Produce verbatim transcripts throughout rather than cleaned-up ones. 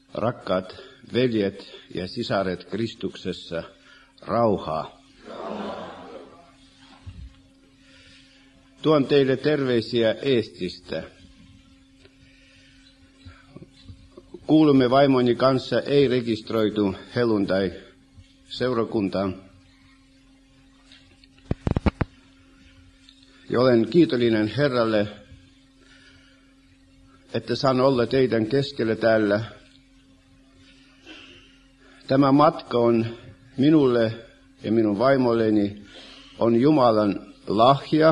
Rakkaat veljet ja sisaret Kristuksessa, rauhaa. Tuon teille terveisiä Eestistä. Kuulumme vaimoni kanssa ei rekisteröitu helluntai-seurakuntaan. Ja olen kiitollinen Herralle, että saan olla teidän keskellä täällä. Tämä matka on minulle ja minun vaimolleni on Jumalan lahja.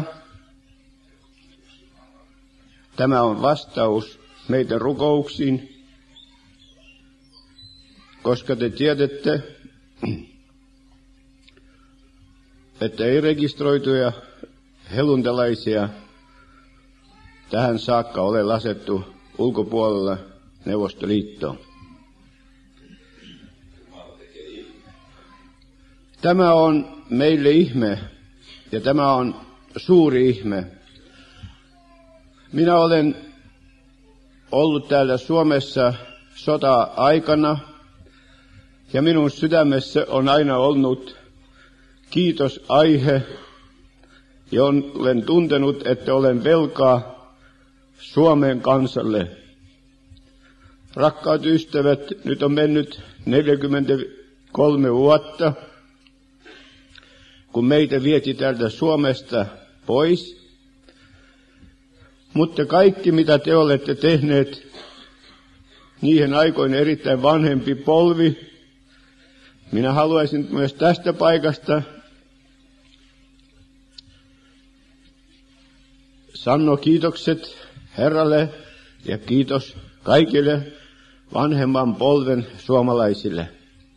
Tämä on vastaus meidän rukouksiin, koska te tiedätte, että ei rekisteröityjä helluntalaisia tähän saakka ole lasettu ulkopuolella Neuvostoliittoon. Tämä on meille ihme, ja tämä on suuri ihme. Minä olen ollut täällä Suomessa sota-aikana, ja minun sydämessä on aina ollut kiitosaihe, ja olen tuntenut, että olen velkaa Suomen kansalle. Rakkaat ystävät, nyt on mennyt neljäkymmentäkolme vuotta, kun meitä vieti täältä Suomesta pois. Mutta kaikki, mitä te olette tehneet, niihin aikoin erittäin vanhempi polvi, minä haluaisin myös tästä paikasta sanoa kiitokset Herralle ja kiitos kaikille vanhemman polven suomalaisille.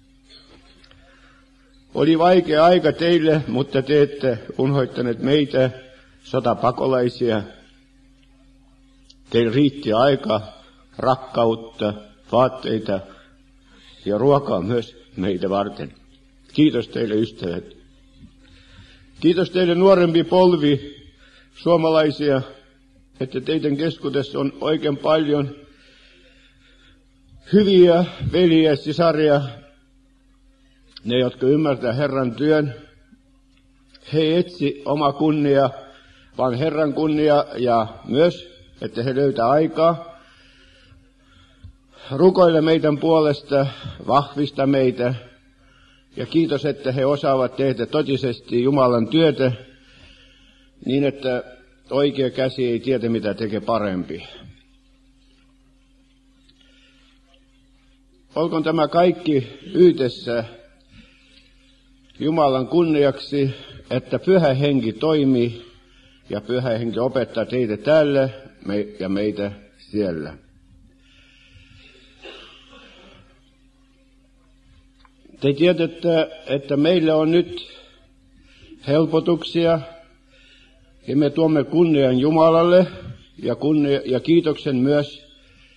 Oli vaikea aika teille, mutta te ette unhoittaneet meitä, sotapakolaisia. Teillä riitti aika, rakkautta, vaatteita ja ruokaa myös meitä varten. Kiitos teille ystävät. Kiitos teille nuorempi polvi suomalaisia, että teidän keskuudessa on oikein paljon hyviä veliä ja sisaria. Ne, jotka ymmärtää Herran työn, he etsi oma kunnia, vaan Herran kunnia ja myös, että he löytää aikaa. Rukoile meidän puolesta, vahvista meitä ja kiitos, että he osaavat tehdä totisesti Jumalan työtä niin, että oikea käsi ei tiedä, mitä tekee parempi. Olkoon tämä kaikki yhdessä Jumalan kunniaksi, että Pyhä Henki toimii ja Pyhä Henki opettaa teitä täällä ja meitä siellä. Te tiedätte, että meillä on nyt helpotuksia ja me tuomme kunnian Jumalalle ja, kunnia, ja kiitoksen myös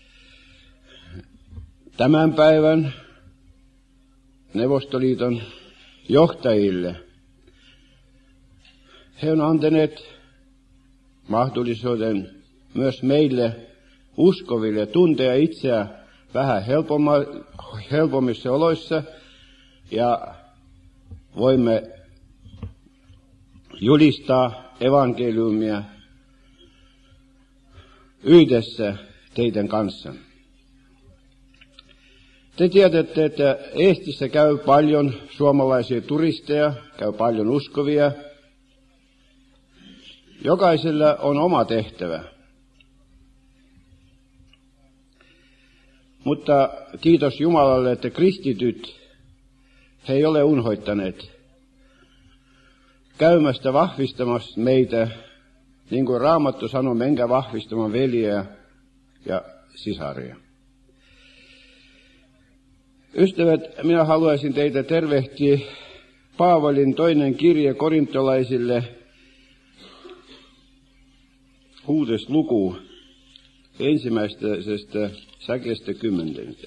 tämän päivän Neuvostoliiton johtajille. He on antaneet mahdollisuuden myös meille uskoville tuntea itseä vähän helpommissa oloissa ja voimme julistaa evankeliumia yhdessä teidän kanssa. Te tiedätte, että Eestissä käy paljon suomalaisia turisteja, käy paljon uskovia. Jokaisella on oma tehtävä. Mutta kiitos Jumalalle, että kristityt, he ei ole unhoittaneet käymästä vahvistamassa meitä, niin kuin Raamattu sanoo, menkää vahvistamaan veljeä ja sisaria. Ystävät, minä haluaisin teitä tervehtiä Paavalin toinen kirje korintolaisille, kuudes luku, ensimmäisestä säkeestä kymmenennestä.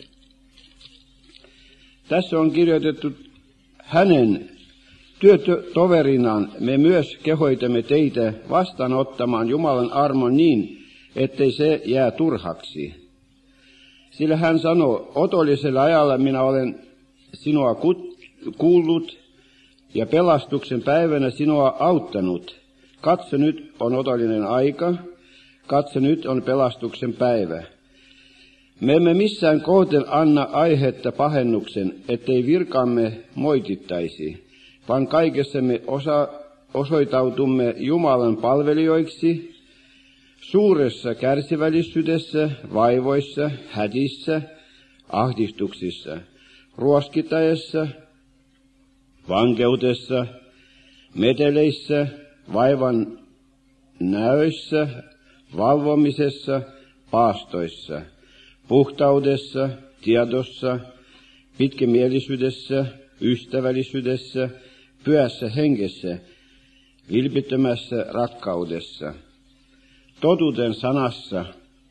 Tässä on kirjoitettu hänen työtoverinaan me myös kehoitamme teitä vastaanottamaan Jumalan armon niin, ettei se jää turhaksi. Sillä hän sanoo, otollisella ajalla minä olen sinua kuullut ja pelastuksen päivänä sinua auttanut. Katso, nyt on otollinen aika, katso, nyt on pelastuksen päivä. Me emme missään kohden anna aihetta pahennuksen, ettei virkamme moitittaisi, vaan kaikessa me osa, osoitautumme Jumalan palvelijoiksi, suuressa kärsivällisyydessä, vaivoissa, hädissä, ahdistuksissa, ruoskitaessa, vankeutessa, meteleissä, vaivan näöissä, valvomisessa, paastoissa, puhtaudessa, tiedossa, pitkämielisyydessä, ystävällisyydessä, pyhässä hengessä, vilpittömässä rakkaudessa, totuuden sanassa,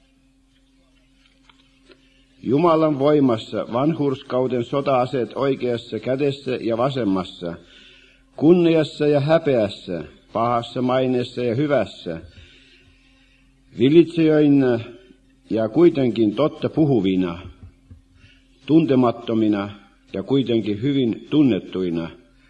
Jumalan voimassa, vanhurskauden sota-aseet oikeassa kädessä ja vasemmassa, kunniassa ja häpeässä, pahassa maineessa ja hyvässä, vilitsijöinä ja kuitenkin totta puhuvina, tuntemattomina ja kuitenkin hyvin tunnettuina,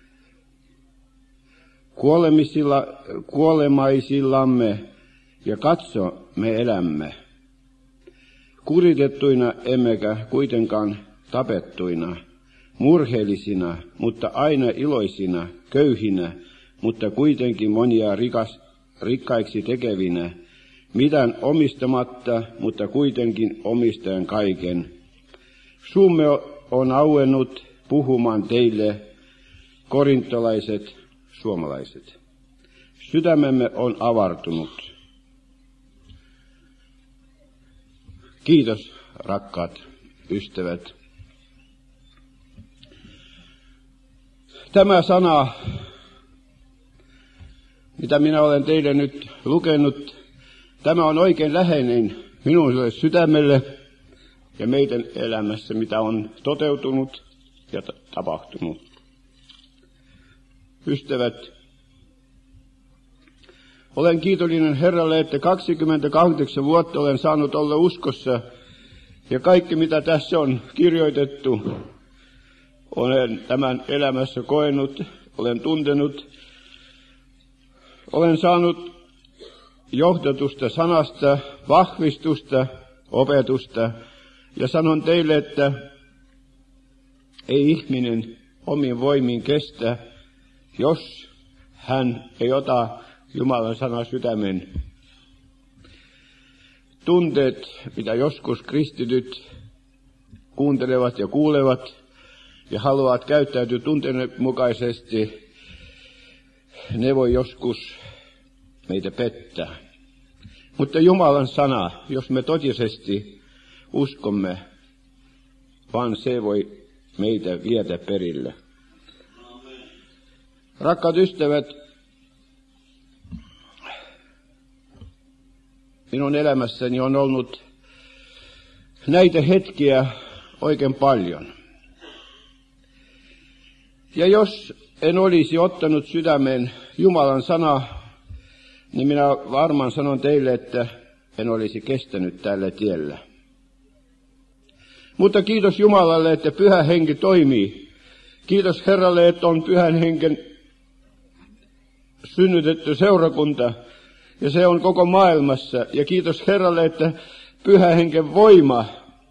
kuolemisilla, kuolemaisillamme ja katso, me elämme. Kuritettuina emmekä kuitenkaan tapettuina, murheellisina, mutta aina iloisina, köyhinä, mutta kuitenkin monia rikas, rikkaiksi tekevinä, mitään omistamatta, mutta kuitenkin omistajan kaiken. Suumme on auennut puhumaan teille, korintolaiset, suomalaiset. Sydämemme on avartunut. Kiitos, rakkaat ystävät. Tämä sana, mitä minä olen teille nyt lukenut, tämä on oikein läheinen minulle sydämelle ja meidän elämässä, mitä on toteutunut ja tapahtunut. Ystävät, olen kiitollinen Herralle, että kaksikymmentäkahdeksan vuotta olen saanut olla uskossa ja kaikki mitä tässä on kirjoitettu, olen tämän elämässä koenut, olen tuntenut, olen saanut johdatusta sanasta, vahvistusta, opetusta ja sanon teille, että ei ihminen omin voimin kestä, jos hän ei ota Jumalan sana sydämen. Tunteet, mitä joskus kristityt kuuntelevat ja kuulevat ja haluavat käyttäytyä tunteiden mukaisesti, ne voi joskus meitä pettää. Mutta Jumalan sana, jos me totisesti uskomme, vaan se voi meitä vietä perille. Rakkaat ystävät, minun elämässäni on ollut näitä hetkiä oikein paljon. Ja jos en olisi ottanut sydämen Jumalan sana, niin minä varmaan sanon teille, että en olisi kestänyt tällä tiellä. Mutta kiitos Jumalalle, että Pyhä Henki toimii. Kiitos Herralle, että on Pyhän Henken synnytetty seurakunta, ja se on koko maailmassa. Ja kiitos Herralle, että Pyhän Henken voima,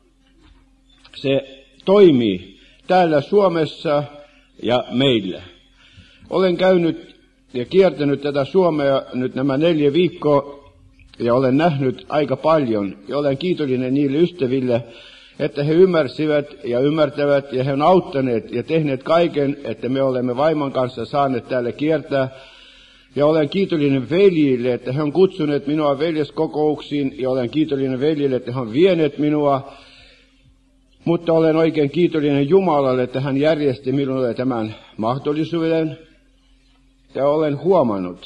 se toimii täällä Suomessa ja meillä. Olen käynyt ja kiertänyt tätä Suomea nyt nämä neljä viikkoa, ja olen nähnyt aika paljon, ja olen kiitollinen niille ystäville, että he ymmärsivät ja ymmärtävät, ja he on auttaneet ja tehneet kaiken, että me olemme vaimon kanssa saaneet täällä kiertää. Ja olen kiitollinen veljille, että he on kutsuneet minua veljeskokouksiin, ja olen kiitollinen veljille, että he on vieneet minua. Mutta olen oikein kiitollinen Jumalalle, että hän järjesti minulle tämän mahdollisuuden, ja olen huomannut.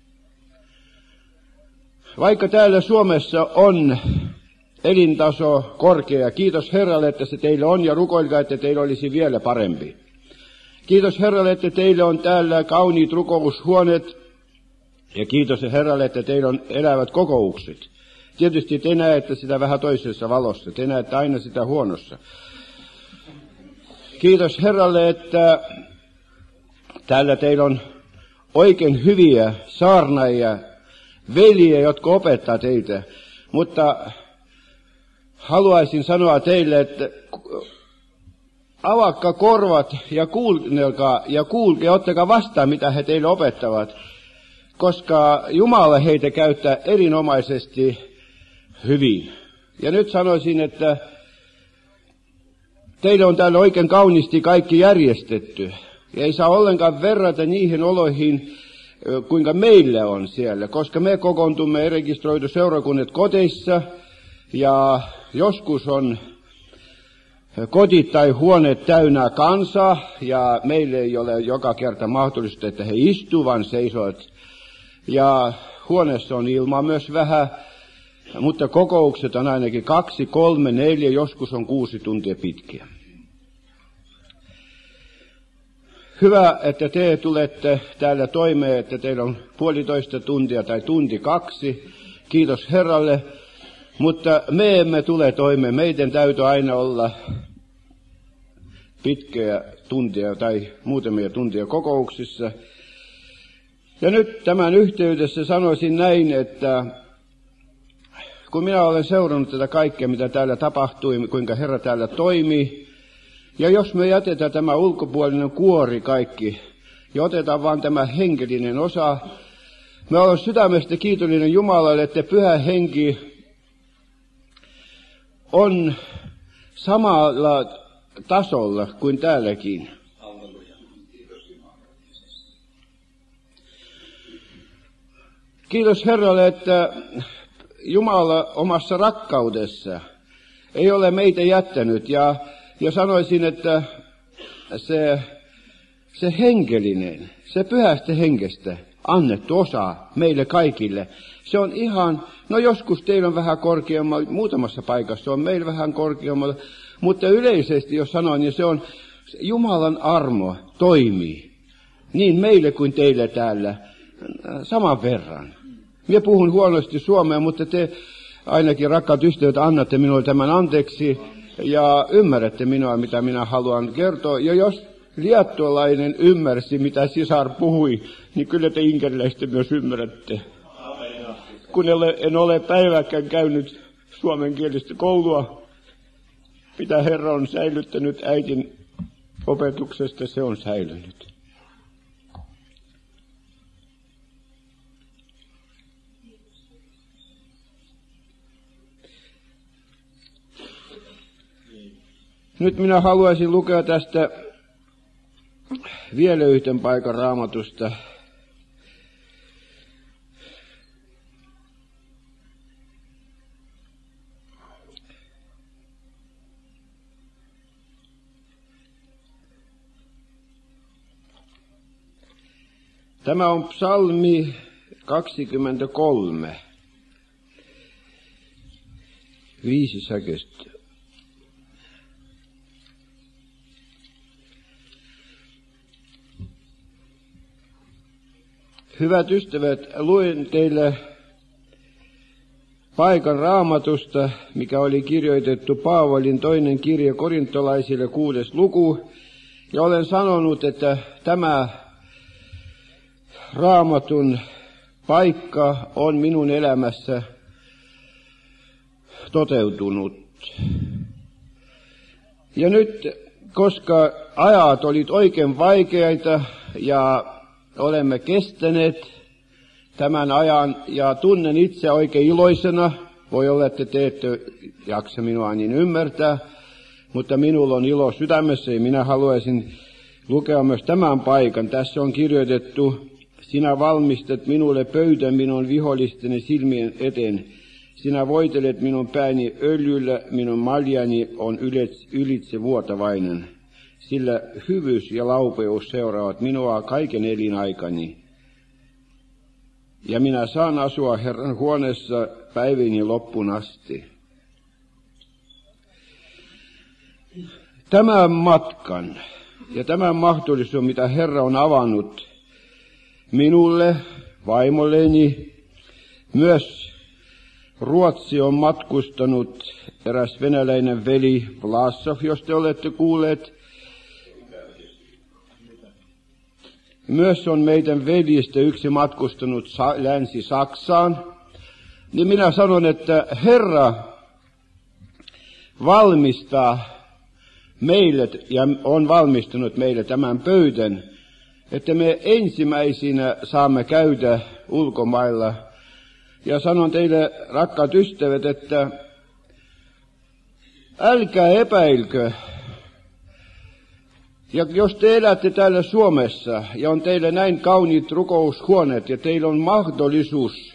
Vaikka täällä Suomessa on elintaso korkea, kiitos Herralle, että se teille on, ja rukoilkaa, että teillä olisi vielä parempi. Kiitos Herralle, että teille on täällä kauniit rukoushuoneet, ja kiitos Herralle, että teillä on elävät kokoukset. Tietysti te näette sitä vähän toisessa valossa, te näette aina sitä huonossa. Kiitos Herralle, että täällä teillä on oikein hyviä saarnaajia, veljiä, jotka opettaa teitä. Mutta haluaisin sanoa teille, että avakka korvat ja kuunnelkaa ja kuulkaa, ottakaa vastaan, mitä he teille opettavat, koska Jumala heitä käyttää erinomaisesti hyvin. Ja nyt sanoisin, että teille on täällä oikein kauniisti kaikki järjestetty. Ja ei saa ollenkaan verrata niihin oloihin, kuinka meillä on siellä, koska me kokoontumme rekisteröity seurakunnat koteissa, ja joskus on kodit tai huoneet täynnä kansaa, ja meille ei ole joka kerta mahdollista, että he istuvan seisovat. Ja huoneessa on ilmaa myös vähän, mutta kokoukset on ainakin kaksi, kolme, neljä, joskus on kuusi tuntia pitkiä. Hyvä, että te tulette täällä toimeen, että teillä on puolitoista tuntia tai tunti kaksi. Kiitos Herralle. Mutta me emme tule toimeen. Meidän täytyy aina olla pitkiä tuntia tai muutamia tuntia kokouksissa. Ja nyt tämän yhteydessä sanoisin näin, että kun minä olen seurannut tätä kaikkea, mitä täällä tapahtui, kuinka Herra täällä toimii, ja jos me jätetään tämä ulkopuolinen kuori kaikki, ja otetaan vain tämä henkilöinen osa, me olen sydämestä kiitollinen Jumalalle, että Pyhä Henki on samalla tasolla kuin täälläkin. Kiitos Herralle, että Jumala omassa rakkaudessa ei ole meitä jättänyt, ja, ja sanoisin, että se, se henkilöinen, se pyhästä henkestä annettu osa meille kaikille, se on ihan, no joskus teillä on vähän korkeammalla, muutamassa paikassa on meillä vähän korkeammalla, mutta yleisesti jos sanon, niin se on, Jumalan armo toimii niin meille kuin teille täällä saman verran. Minä puhun huonosti suomea, mutta te ainakin rakkaat ystävät annatte minulle tämän anteeksi ja ymmärrätte minua, mitä minä haluan kertoa. Ja jos liettualainen ymmärsi, mitä sisar puhui, niin kyllä te inkeriläistä myös ymmärrätte. Kun en ole päiväkään käynyt suomenkielistä koulua, mitä Herra on säilyttänyt äitin opetuksesta, se on säilynyt. Nyt minä haluaisin lukea tästä vielä yhden paikan Raamatusta. Tämä on psalmi kaksikymmentäkolme. Viisi säkeistä. Hyvät ystävät, luen teille paikan Raamatusta, mikä oli kirjoitettu Paavalin toinen kirja korintolaisille kuudes luku. Ja olen sanonut, että tämä Raamatun paikka on minun elämässä toteutunut. Ja nyt, koska ajat olivat oikein vaikeita ja olemme kestäneet tämän ajan ja tunnen itse oikein iloisena, voi olla, että te ette jaksa minua niin ymmärtää, mutta minulla on ilo sydämessä ja minä haluaisin lukea myös tämän paikan. Tässä on kirjoitettu: sinä valmistat minulle pöytän minun vihollisteni silmien eteen. Sinä voitelet minun pääni öljyllä, minun maljani on ylitse vuotavainen. Sillä hyvyys ja laupeus seuraavat minua kaiken elinaikani. Ja minä saan asua Herran huoneessa päiviini loppuun asti. Tämän matkan ja tämän mahdollisuuden, mitä Herra on avannut minulle, vaimolleni, myös Ruotsi on matkustanut eräs venäläinen veli Vlasov, jos te olette kuulleet. Myös on meidän veljistä yksi matkustanut Länsi-Saksaan. Niin minä sanon, että Herra valmistaa meille ja on valmistunut meille tämän pöydän, että me ensimmäisinä saamme käydä ulkomailla. Ja sanon teille, rakkaat ystävät, että älkää epäilkö. Ja jos te elätte täällä Suomessa ja on teille näin kauniit rukoushuoneet ja teillä on mahdollisuus,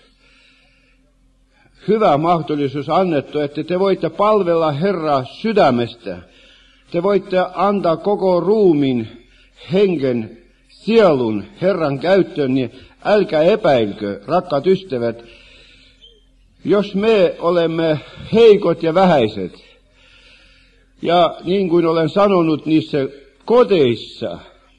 hyvä mahdollisuus annettu, että te voitte palvella Herraa sydämestä. Te voitte antaa koko ruumin, hengen, sielun Herran käyttöön, niin älkää epäilkö, rakkaat ystävät. Jos me olemme heikot ja vähäiset, ja niin kuin olen sanonut niissä kodeissa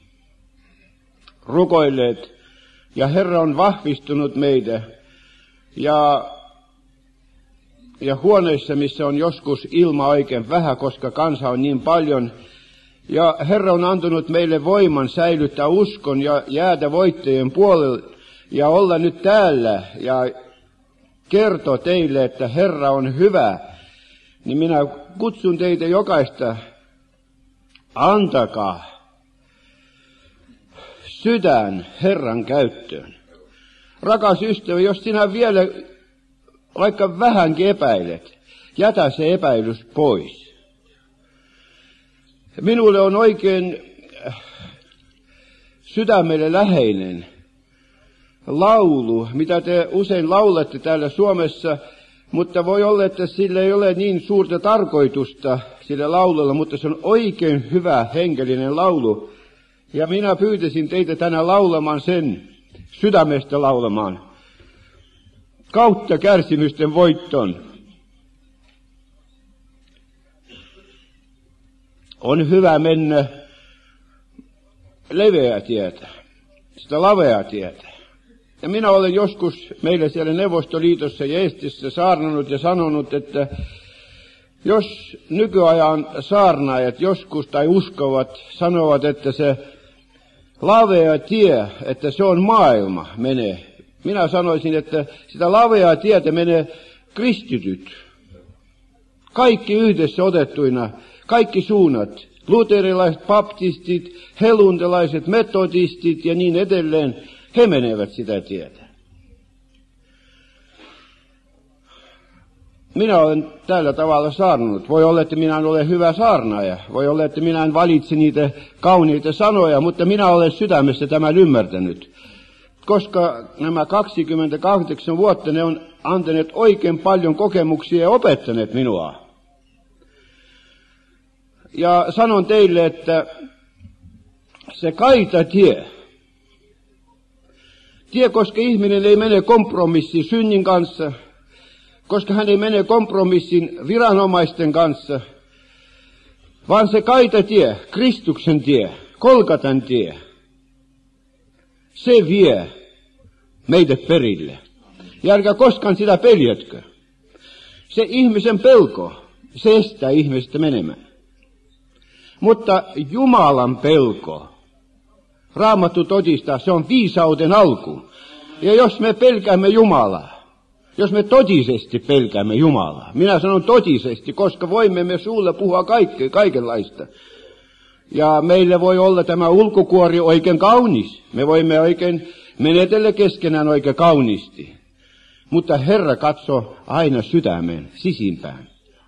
rukoilleet, ja Herra on vahvistunut meitä, ja, ja huoneissa, missä on joskus ilma oikein vähän, koska kansa on niin paljon, ja Herra on antanut meille voiman säilyttää uskon ja jäädä voittajien puolelle, ja olla nyt täällä, ja kertoo teille, että Herra on hyvä, niin minä kutsun teitä jokaista, antakaa sydän Herran käyttöön. Rakas ystävä, jos sinä vielä vaikka vähänkin epäilet, jätä se epäilys pois. Minulle on oikein sydämelle läheinen laulu, mitä te usein laulatte täällä Suomessa, mutta voi olla, että sillä ei ole niin suurta tarkoitusta sillä laululla, mutta se on oikein hyvä henkilöinen laulu. Ja minä pyytäisin teitä tänään laulamaan sen, sydämestä laulamaan, kautta kärsimysten voitton. On hyvä mennä leveää tietä, sitä laveaa tietä. Ja minä olen joskus meillä siellä Neuvostoliitossa ja Eestissä saarnannut ja sanonut, että jos nykyajan saarnaajat joskus tai uskovat sanovat, että se lavea tie, että se on maailma, menee. Minä sanoisin, että sitä laveaa tietä menee kristityt. Kaikki yhdessä otettuina, kaikki suunnat, luterilaiset, baptistit, helluntalaiset, metodistit ja niin edelleen, he menevät sitä tietä. Minä olen tällä tavalla saarnannut. Voi olla, että minä en ole hyvä saarnaaja. Voi olla, että minä en valitse niitä kauniita sanoja, mutta minä olen sydämessä tämän ymmärtänyt. Koska nämä kaksikymmentäkahdeksan vuotta ne on antaneet oikein paljon kokemuksia ja opettaneet minua. Ja sanon teille, että se kaita tie, tie, koska ihminen ei mene kompromissiin synnin kanssa, koska hän ei mene kompromissin viranomaisten kanssa, vaan se kaita tie, Kristuksen tie, Kolkatan tie, se vie meidät perille. Ja älkää koskaan sitä peljätkö. Se ihmisen pelko, se estää ihmistä menemään. Mutta Jumalan pelko, Raamattu todistaa, se on viisauden alku. Ja jos me pelkäämme Jumalaa, jos me totisesti pelkäämme Jumalaa, minä sanon totisesti, koska voimme me suulla puhua kaikke, kaikenlaista. Ja meillä voi olla tämä ulkokuori oikein kaunis. Me voimme oikein menetellä keskenään oikein kauniisti. Mutta Herra katsoo aina sydämeen, sisimpään.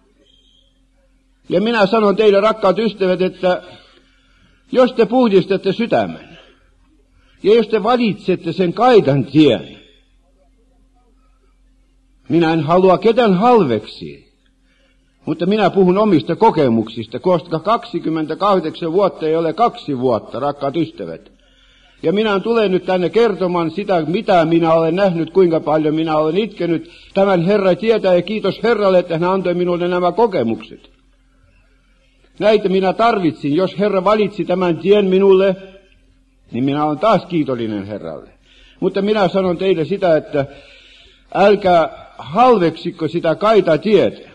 Ja minä sanon teille, rakkaat ystävät, että jos te puhdistatte sydämen, ja jos te valitsette sen kaitan tien, minä en halua ketään halveksi, mutta minä puhun omista kokemuksista, koska kaksikymmentäkahdeksan vuotta ei ole kaksi vuotta, rakkaat ystävät. Ja minä tulen nyt tänne kertomaan sitä, mitä minä olen nähnyt, kuinka paljon minä olen itkenyt. Tämän Herra tietää ja kiitos Herralle, että hän antoi minulle nämä kokemukset. Näitä minä tarvitsin. Jos Herra valitsi tämän tien minulle, niin minä olen taas kiitollinen Herralle. Mutta minä sanon teille sitä, että älkää halveksitko sitä kaita tietä?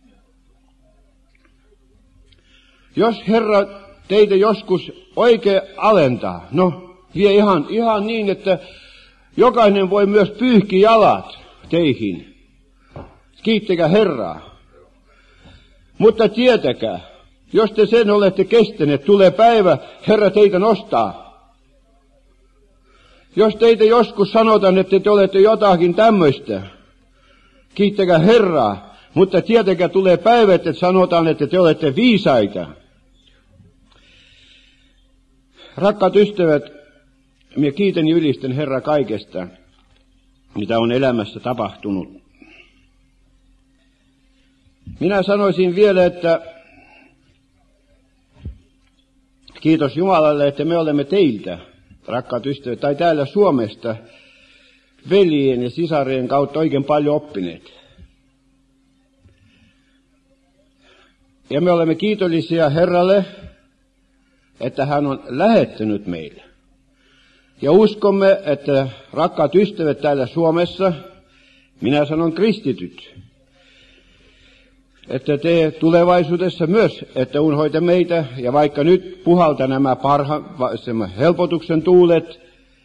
Jos Herra teitä joskus oikein alentaa, no vie ihan, ihan niin, että jokainen voi myös pyyhki jalat teihin. Kiittäkää Herraa. Mutta tietäkää, jos te sen olette kestäneet, tulee päivä, Herra teitä nostaa. Jos teitä joskus sanotaan, että te olette jotakin tämmöistä, kiittäkää Herraa, mutta tietäkää tulee päivä, että sanotaan, että te olette viisaita. Rakkaat ystävät, minä kiitän ja ylistän Herraa kaikesta, mitä on elämässä tapahtunut. Minä sanoisin vielä, että kiitos Jumalalle, että me olemme teiltä, rakkaat ystävät, tai täällä Suomesta, veljien ja sisarien kautta oikein paljon oppineet. Ja me olemme kiitollisia Herralle, että hän on lähettänyt meille. Ja uskomme, että rakkaat ystävät täällä Suomessa, minä sanon kristityt, että te tulevaisuudessa myös, että unhoitte meitä, ja vaikka nyt puhalta nämä parha, helpotuksen tuulet,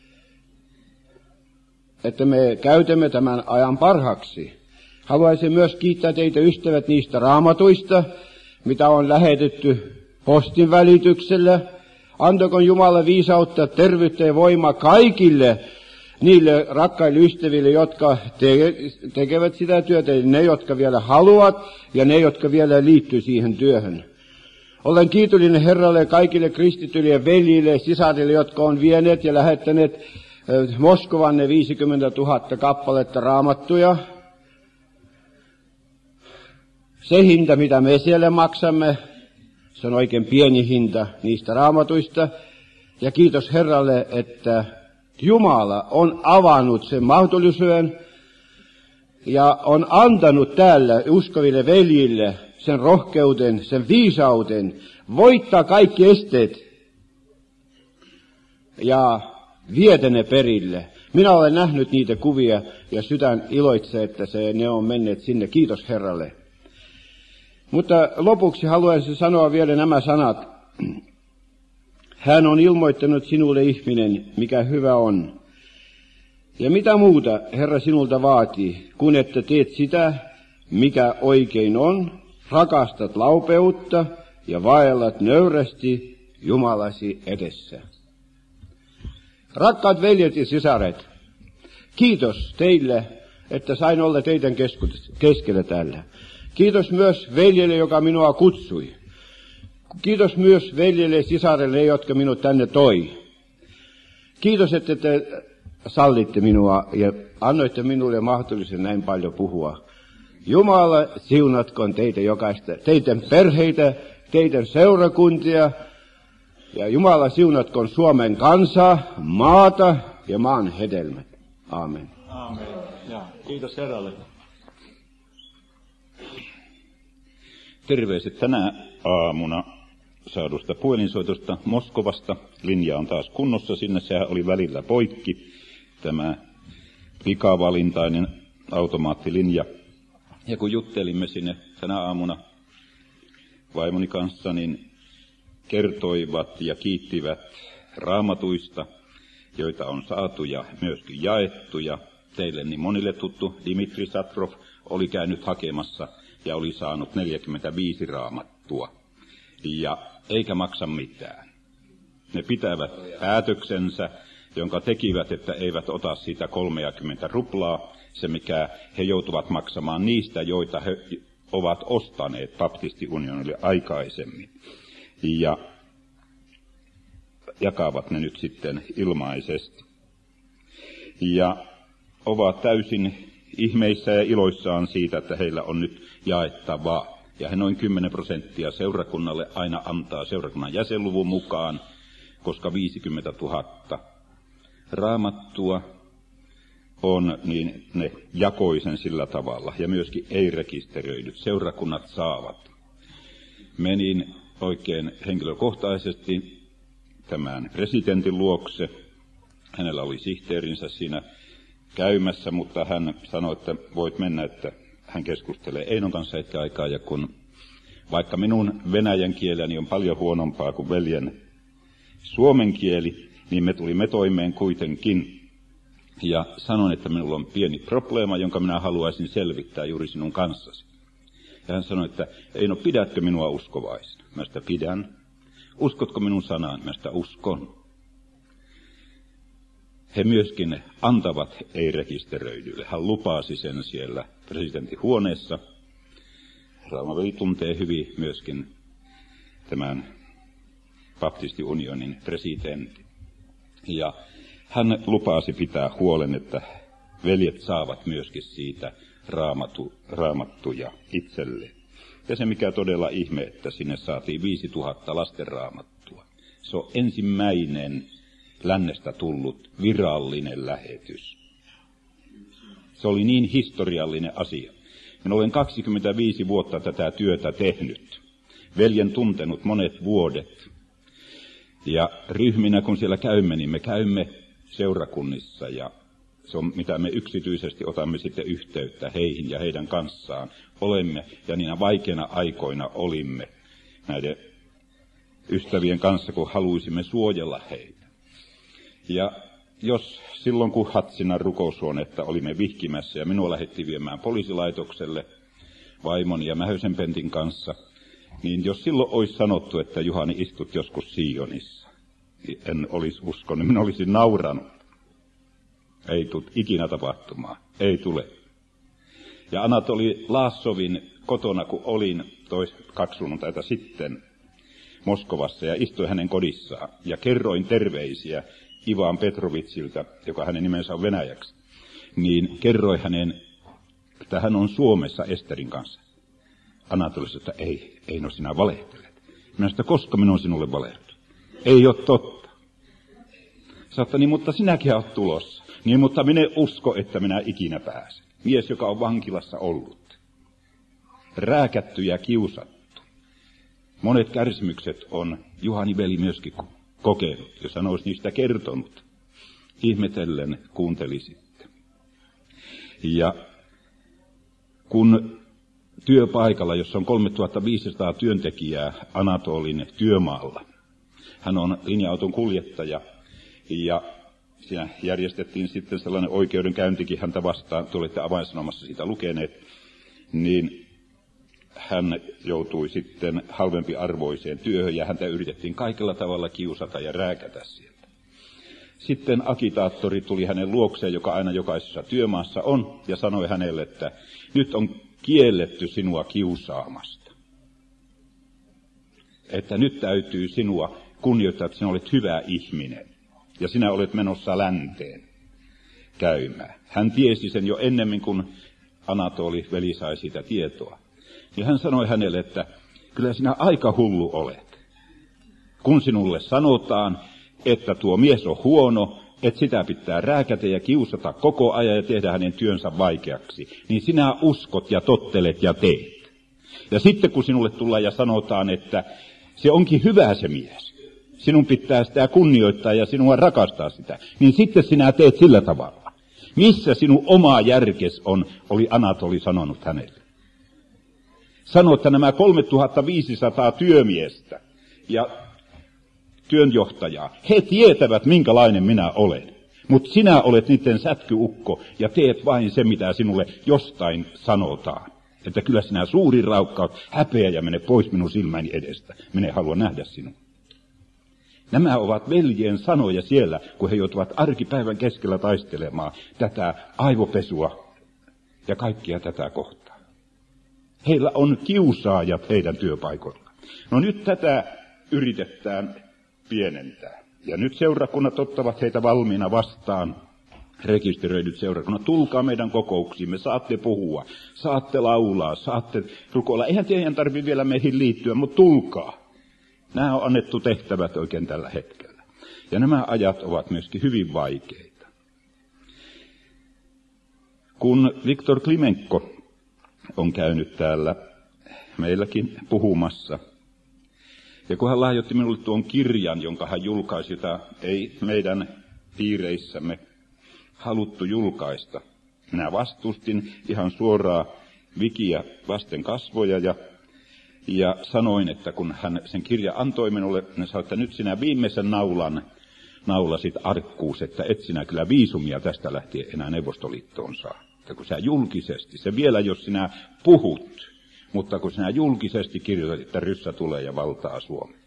että me käytämme tämän ajan parhaaksi. Haluaisin myös kiittää teitä ystävät niistä raamatuista, mitä on lähetetty postin välityksellä. Antakoon Jumala viisautta, terveyttä ja voimaa kaikille niille rakkaille ystäville, jotka te- tekevät sitä työtä, ne, jotka vielä haluavat, ja ne, jotka vielä liittyy siihen työhön. Olen kiitollinen Herralle kaikille kristityille ja veljille ja sisarille, jotka on vieneet ja lähettäneet Moskovan ne viisikymmentätuhatta kappaletta raamattuja. Se hinta, mitä me siellä maksamme, se on oikein pieni hinta niistä raamatuista. Ja kiitos Herralle, että Jumala on avannut sen mahdollisuuden ja on antanut täällä uskoville veljille sen rohkeuden, sen viisauden voittaa kaikki esteet ja viedä ne perille. Minä olen nähnyt niitä kuvia ja sydän iloitsee, että se, ne on menneet sinne. Kiitos Herralle. Mutta lopuksi haluaisin sanoa vielä nämä sanat. Hän on ilmoittanut sinulle ihminen, mikä hyvä on. Ja mitä muuta Herra sinulta vaatii, kun että teet sitä, mikä oikein on, rakastat laupeutta ja vaellat nöyrästi Jumalasi edessä. Rakkaat veljet ja sisaret, kiitos teille, että sain olla teidän keskellä täällä. Kiitos myös veljelle, joka minua kutsui. Kiitos myös veljelle ja sisarelle, jotka minut tänne toi. Kiitos, että te sallitte minua ja annoitte minulle mahdollisuuden näin paljon puhua. Jumala siunatkoon teitä jokaista, teidän perheitä, teidän seurakuntia, ja Jumala siunatkoon Suomen kansaa, maata ja maan hedelmät. Aamen. Aamen. Ja, kiitos Herralle. Terveiset tänä aamuna saadusta puhelinsoitosta Moskovasta. Linja on taas kunnossa, sinne sehän oli välillä poikki, tämä pikavalintainen automaattilinja. Ja kun juttelimme sinne tänä aamuna vaimoni kanssa, niin kertoivat ja kiittivät raamatuista, joita on saatu ja myöskin jaettu. Ja teille niin monille tuttu Dimitri Satrov oli käynyt hakemassa ja oli saanut neljäkymmentäviisi raamattua. Ja eikä maksa mitään. Ne pitävät päätöksensä, jonka tekivät, että eivät ota siitä kolmekymmentä ruplaa, se mikä he joutuvat maksamaan niistä, joita he ovat ostaneet baptistiunionille aikaisemmin. Ja jakavat ne nyt sitten ilmaisesti. Ja ovat täysin ihmeissä ja iloissaan siitä, että heillä on nyt jaettavaa. Ja he noin kymmenen prosenttia seurakunnalle aina antaa seurakunnan jäsenluvun mukaan, koska viisikymmentätuhatta raamattua on, niin ne jakoi sen sillä tavalla. Ja myöskin ei-rekisteröidyt seurakunnat saavat. Menin oikein henkilökohtaisesti tämän presidentin luokse. Hänellä oli sihteerinsä siinä käymässä, mutta hän sanoi, että voit mennä, että hän keskustelee Einon kanssa hetken aikaa, ja kun vaikka minun venäjän kieleni on paljon huonompaa kuin veljen suomen kieli, niin me tulimme toimeen kuitenkin. Ja sanon, että minulla on pieni probleema, jonka minä haluaisin selvittää juuri sinun kanssasi. Ja hän sanoi, että Eino, pidätkö minua uskovaisena? Mä sitä pidän. Uskotko minun sanaan? Mä sitä uskon. He myöskin antavat ei-rekisteröidyille. Hän lupasi sen siellä presidentin huoneessa. Raamaveli tuntee hyvin myöskin tämän baptistiunionin presidentin. Ja hän lupasi pitää huolen, että veljet saavat myöskin siitä raamatu, raamattuja itselleen. Ja se mikä todella ihme, että sinne saatiin viisituhatta lastenraamattua. Se on ensimmäinen lännestä tullut virallinen lähetys. Se oli niin historiallinen asia. Minä olen kaksikymmentäviisi vuotta tätä työtä tehnyt. Veljen tuntenut monet vuodet. Ja ryhminä kun siellä käymme, niin me käymme seurakunnissa ja se on mitä me yksityisesti otamme sitten yhteyttä heihin ja heidän kanssaan. Olemme ja niinä vaikeina aikoina olimme näiden ystävien kanssa, kun haluaisimme suojella heitä. Ja jos silloin kun Hatsinan rukoushuonetta olimme vihkimässä ja minua lähdettiin viemään poliisilaitokselle vaimon ja Mähösen Pentin kanssa, niin jos silloin olisi sanottu, että Juhani istut joskus Sionissa, niin en olisi uskonut, minä olisin nauranut. Ei tule ikinä tapahtumaan, ei tule. Ja Anatoli Laassovin kotona, kun olin tois, kaksi sunnuntaita sitten Moskovassa ja istuin hänen kodissaan ja kerroin terveisiä Ivan Petrovitsilta, joka hänen nimensä on venäjäksi, niin kerroi hänen, että hän on Suomessa Esterin kanssa. Anatoli sanoi, että ei, ei no sinä valehtelet. Minä sanoin, koska minä on sinulle valehdellut? Ei ole totta. Sanoin, niin mutta sinäkin olet tulossa. Niin mutta minä usko, että minä ikinä pääsen. Mies, joka on vankilassa ollut. Rääkätty ja kiusattu. Monet kärsimykset on Juhani veli myöskin kokenut, jos hän olisi niistä kertonut. Ihmetellen kuuntelisitte. Ja kun työpaikalla, jossa on kolmetuhattaviisisataa työntekijää Anatolin työmaalla, hän on linja-auton kuljettaja ja siinä järjestettiin sitten sellainen oikeudenkäyntikin häntä vastaan, te olette avainsanomassa siitä lukeneet, niin hän joutui sitten halvempiarvoiseen työhön ja häntä yritettiin kaikella tavalla kiusata ja rääkätä sieltä. Sitten agitaattori tuli hänen luokseen, joka aina jokaisessa työmaassa on, ja sanoi hänelle, että nyt on kielletty sinua kiusaamasta. Että nyt täytyy sinua kunnioittaa, että sinä olet hyvä ihminen. Ja sinä olet menossa länteen käymään. Hän tiesi sen jo ennemmin, kuin Anatoli veli sai siitä tietoa. Ja hän sanoi hänelle, että kyllä sinä aika hullu olet. Kun sinulle sanotaan, että tuo mies on huono, että sitä pitää rääkätä ja kiusata koko ajan ja tehdä hänen työnsä vaikeaksi, niin sinä uskot ja tottelet ja teet. Ja sitten kun sinulle tullaan ja sanotaan, että se onkin hyvä se mies, sinun pitää sitä kunnioittaa ja sinua rakastaa sitä, niin sitten sinä teet sillä tavalla. Missä sinun oma järkes on, oli Anatoli sanonut hänelle. Sano, että nämä kolmetuhattaviisisataa työmiestä ja työnjohtajaa, he tietävät minkälainen minä olen. Mutta sinä olet niiden sätkyukko ja teet vain se, mitä sinulle jostain sanotaan. Että kyllä sinä suuri raukkaat, häpeä ja mene pois minun silmäni edestä. Minä en halua nähdä sinua. Nämä ovat veljien sanoja siellä, kun he joutuvat arkipäivän keskellä taistelemaan tätä aivopesua ja kaikkia tätä kohtaa. Heillä on kiusaajat heidän työpaikoillaan. No nyt tätä yritetään pienentää. Ja nyt seurakunnat ottavat heitä valmiina vastaan. Rekisteröidyt seurakunnat, tulkaa meidän kokouksiimme, saatte puhua, saatte laulaa, saatte rukoilla. Eihän teidän tarvitse vielä meihin liittyä, mutta tulkaa. Nämä on annettu tehtävät oikein tällä hetkellä. Ja nämä ajat ovat myöskin hyvin vaikeita. Kun Viktor Klimenko on käynyt täällä meilläkin puhumassa, ja kun hän lahjoitti minulle tuon kirjan, jonka hän julkaisi, jota ei meidän piireissämme haluttu julkaista. Minä vastustin ihan suoraan Vikiä vasten kasvoja ja, ja sanoin, että kun hän sen kirja antoi minulle, hän sanoi, että nyt sinä viimeisen naulan naulasit arkkuus, että et sinä kyllä viisumia tästä lähtien enää Neuvostoliittoon saa. Että kun sä julkisesti, se vielä jos sinä puhut, mutta kun sinä julkisesti kirjoitat, että ryssä tulee ja valtaa Suomen.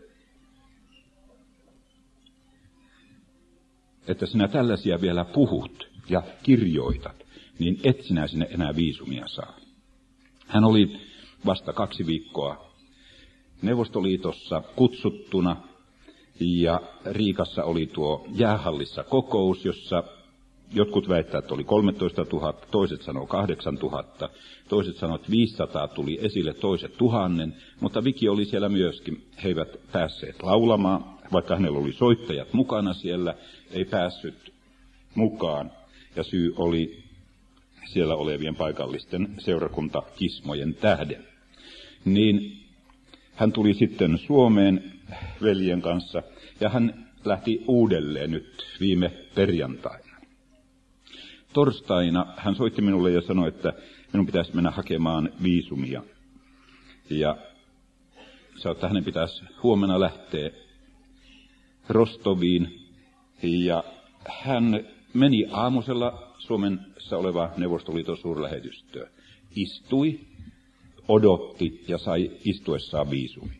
Että sinä tällaisia vielä puhut ja kirjoitat, niin et sinä sinne enää viisumia saa. Hän oli vasta kaksi viikkoa Neuvostoliitossa kutsuttuna, ja Riikassa oli tuo jäähallissa kokous, jossa jotkut väittävät, että oli kolmetoista tuhatta, toiset sanoo kahdeksan tuhatta, toiset sanoo, että viisisataa tuli esille, toiset tuhannen, mutta Viki oli siellä myöskin. He eivät päässeet laulamaan, vaikka hänellä oli soittajat mukana siellä, ei päässyt mukaan. Ja syy oli siellä olevien paikallisten seurakuntakismojen tähden. Niin hän tuli sitten Suomeen veljen kanssa ja hän lähti uudelleen nyt viime perjantaina. Torstaina hän soitti minulle ja sanoi, että minun pitäisi mennä hakemaan viisumia. Ja sanoi, että hänen pitäisi huomenna lähteä Rostoviin. Ja hän meni aamusella Suomessa oleva Neuvostoliiton suurlähetystöön. Istui, odotti ja sai istuessaan viisumin.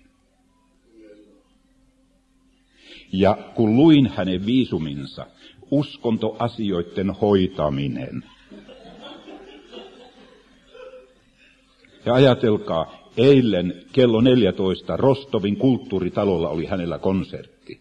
Ja kun luin hänen viisuminsa, uskontoasioiden hoitaminen. Ja ajatelkaa, eilen kello neljätoista Rostovin kulttuuritalolla oli hänellä konsertti.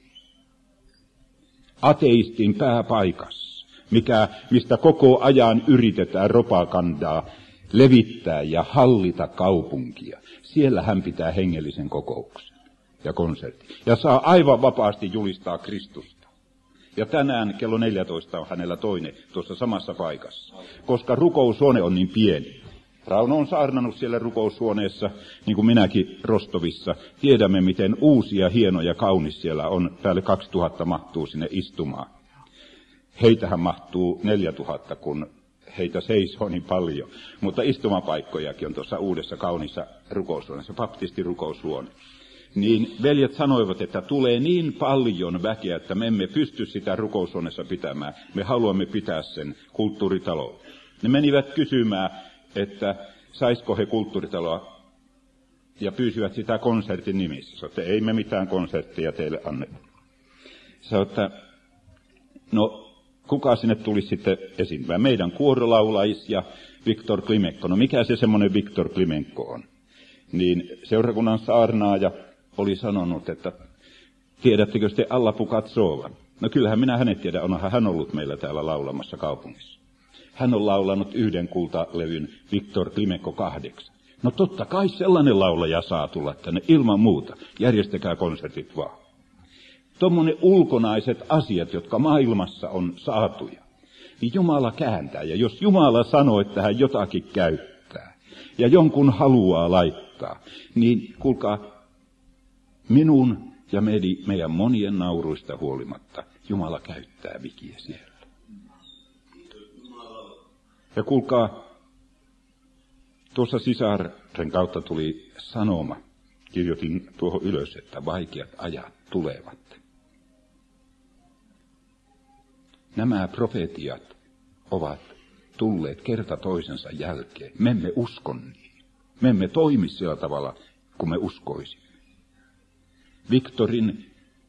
Ateistin pääpaikassa, mikä, mistä koko ajan yritetään propagandaa levittää ja hallita kaupunkia. Siellä hän pitää hengellisen kokouksen ja konsertti. Ja saa aivan vapaasti julistaa Kristusta. Ja tänään kello neljätoista on hänellä toinen tuossa samassa paikassa, koska rukoushuone on niin pieni. Rauno on saarnannut siellä rukoushuoneessa, niin kuin minäkin Rostovissa. Tiedämme, miten uusi ja hieno ja kaunis siellä on. Päälle kaksituhatta mahtuu sinne istumaan. Heitähän mahtuu neljätuhatta, kun heitä seisoo niin paljon. Mutta istumapaikkojakin on tuossa uudessa kaunissa rukoushuoneessa, baptistirukoushuone. Niin veljet sanoivat, että tulee niin paljon väkeä, että me emme pysty sitä rukoushuoneessa pitämään. Me haluamme pitää sen kulttuuritaloon. Ne menivät kysymään, että saisiko he kulttuuritaloa, ja pyysivät sitä konsertin nimissä. Sanoivat, että ei me mitään konserttia teille anneta. Sanoivat, että no kuka sinne tulisi sitten esiintymään? Meidän kuorolaulais ja Viktor Klimenko. No mikä se semmoinen Viktor Klimenko on? Niin seurakunnan saarnaaja oli sanonut, että tiedättekö te Alla Pugatsova? No kyllähän minä hänet tiedän, onhan hän ollut meillä täällä laulamassa kaupungissa. Hän on laulanut yhden kultalevyn Viktor Klimenko kahdeksan. No totta kai sellainen laulaja saa tulla tänne ilman muuta. Järjestäkää konsertit vaan. Tuommoinen ulkonaiset asiat, jotka maailmassa on saatuja, niin Jumala kääntää. Ja jos Jumala sanoo, että hän jotakin käyttää ja jonkun haluaa laittaa, niin kuulkaa, minun ja meidän monien nauruista huolimatta Jumala käyttää Vikiä siellä. Ja kuulkaa, tuossa sisaren kautta tuli sanoma, kirjoitin tuohon ylös, että vaikeat ajat tulevat. Nämä profeetiat ovat tulleet kerta toisensa jälkeen. Me emme usko niin. Me emme toimi sillä tavalla, kun me uskoisimme. Viktorin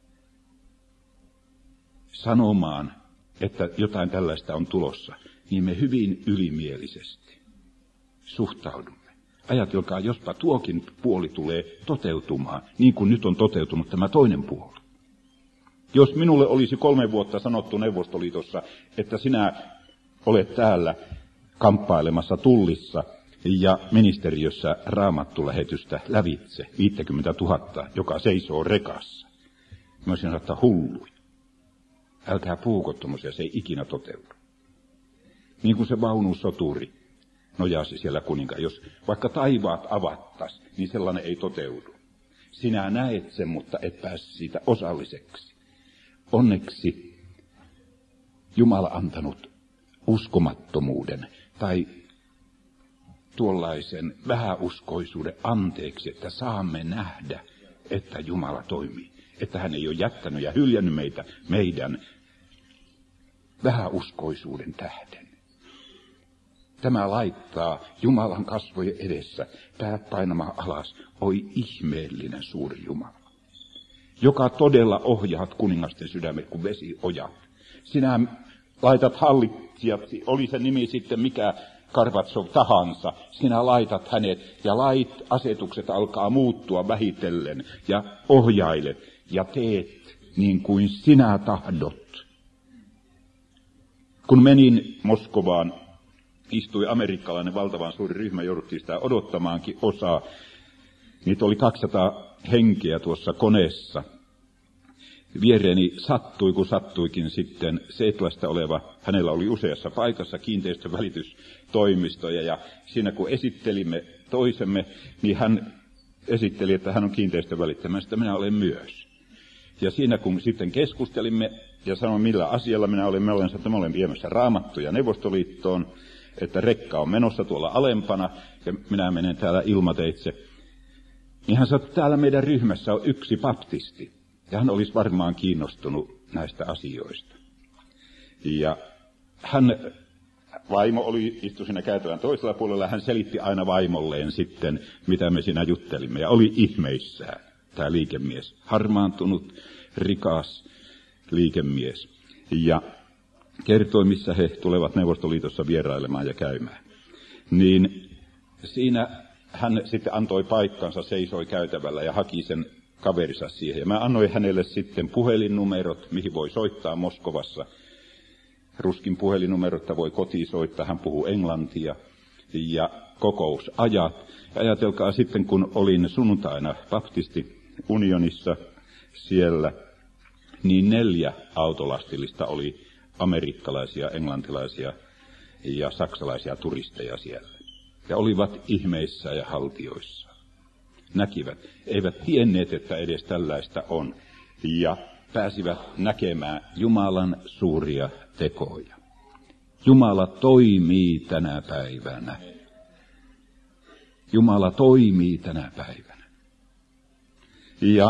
sanomaan, että jotain tällaista on tulossa, niin me hyvin ylimielisesti suhtaudumme. Ajatelkaa, jospa tuokin puoli tulee toteutumaan, niin kuin nyt on toteutunut tämä toinen puoli. Jos minulle olisi kolme vuotta sanottu Neuvostoliitossa, että sinä olet täällä kamppailemassa tullissa ja ministeriössä raamattulähetystä lävitse viisikymmentätuhatta, joka seisoo rekassa. Mä olisin sanonut, että hulluja. Älkää puhuko tommosia, se ei ikinä toteudu. Niin kuin se vaunusoturi nojasi siellä kuninkaan. Jos vaikka taivaat avattas, niin sellainen ei toteudu. Sinä näet sen, mutta et pääse siitä osalliseksi. Onneksi Jumala antanut uskomattomuuden tai tuollaisen vähäuskoisuuden anteeksi, että saamme nähdä, että Jumala toimii. Että hän ei ole jättänyt ja hyljännyt meitä meidän vähäuskoisuuden tähden. Tämä laittaa Jumalan kasvojen edessä päät painamaan alas. Oi ihmeellinen suuri Jumala, joka todella ohjaat kuningasten sydämet kuin vesiojat. Sinä laitat hallitsijaksi, oli se nimi sitten mikä Gorbatšov tahansa, sinä laitat hänet ja lait, asetukset alkaa muuttua vähitellen ja ohjailet ja teet niin kuin sinä tahdot. Kun menin Moskovaan, istui amerikkalainen valtavan suuri ryhmä, jouduttiin sitä odottamaankin osaa. Niitä oli kaksisataa henkeä tuossa koneessa. Viereeni sattui, kun sattuikin sitten Seetlasta oleva, hänellä oli useassa paikassa kiinteistövälitystoimistoja, ja siinä kun esittelimme toisemme, niin hän esitteli, että hän on kiinteistövälittämästä, minä olen myös. Ja siinä kun sitten keskustelimme ja sanoin millä asialla minä olen, mä olen sanonut, että mä olen viemässä Raamattuja Neuvostoliittoon, että rekka on menossa tuolla alempana ja minä menen täällä ilmateitse. Niin hän sanoi, että täällä meidän ryhmässä on yksi baptisti. Ja hän olisi varmaan kiinnostunut näistä asioista. Ja hän, vaimo oli, istui siinä käytävän toisella puolella, hän selitti aina vaimolleen sitten, mitä me siinä juttelimme. Ja oli ihmeissään tämä liikemies, harmaantunut, rikas liikemies. Ja kertoi, missä he tulevat Neuvostoliitossa vierailemaan ja käymään. Niin siinä hän sitten antoi paikkansa, seisoi käytävällä ja haki sen kaverinsa siihen. Ja mä annoin hänelle sitten puhelinnumerot, mihin voi soittaa Moskovassa. Ruskin puhelinnumerot, että voi kotiin soittaa, hän puhuu englantia. Ja kokousajat. Ja ajatelkaa sitten, kun olin sunnuntaina baptistiunionissa siellä, niin neljä autolastillista oli amerikkalaisia, englantilaisia ja saksalaisia turisteja siellä. Ja olivat ihmeissä ja haltioissa. Näkivät, eivät tienneet, että edes tällaista on, ja pääsivät näkemään Jumalan suuria tekoja. Jumala toimii tänä päivänä. Jumala toimii tänä päivänä. Ja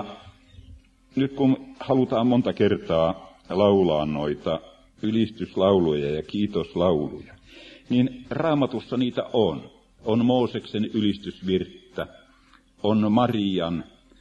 nyt kun halutaan monta kertaa laulaa noita ylistyslauluja ja kiitoslauluja, niin Raamatussa niitä on. On Mooseksen ylistysvirttä, on Marian,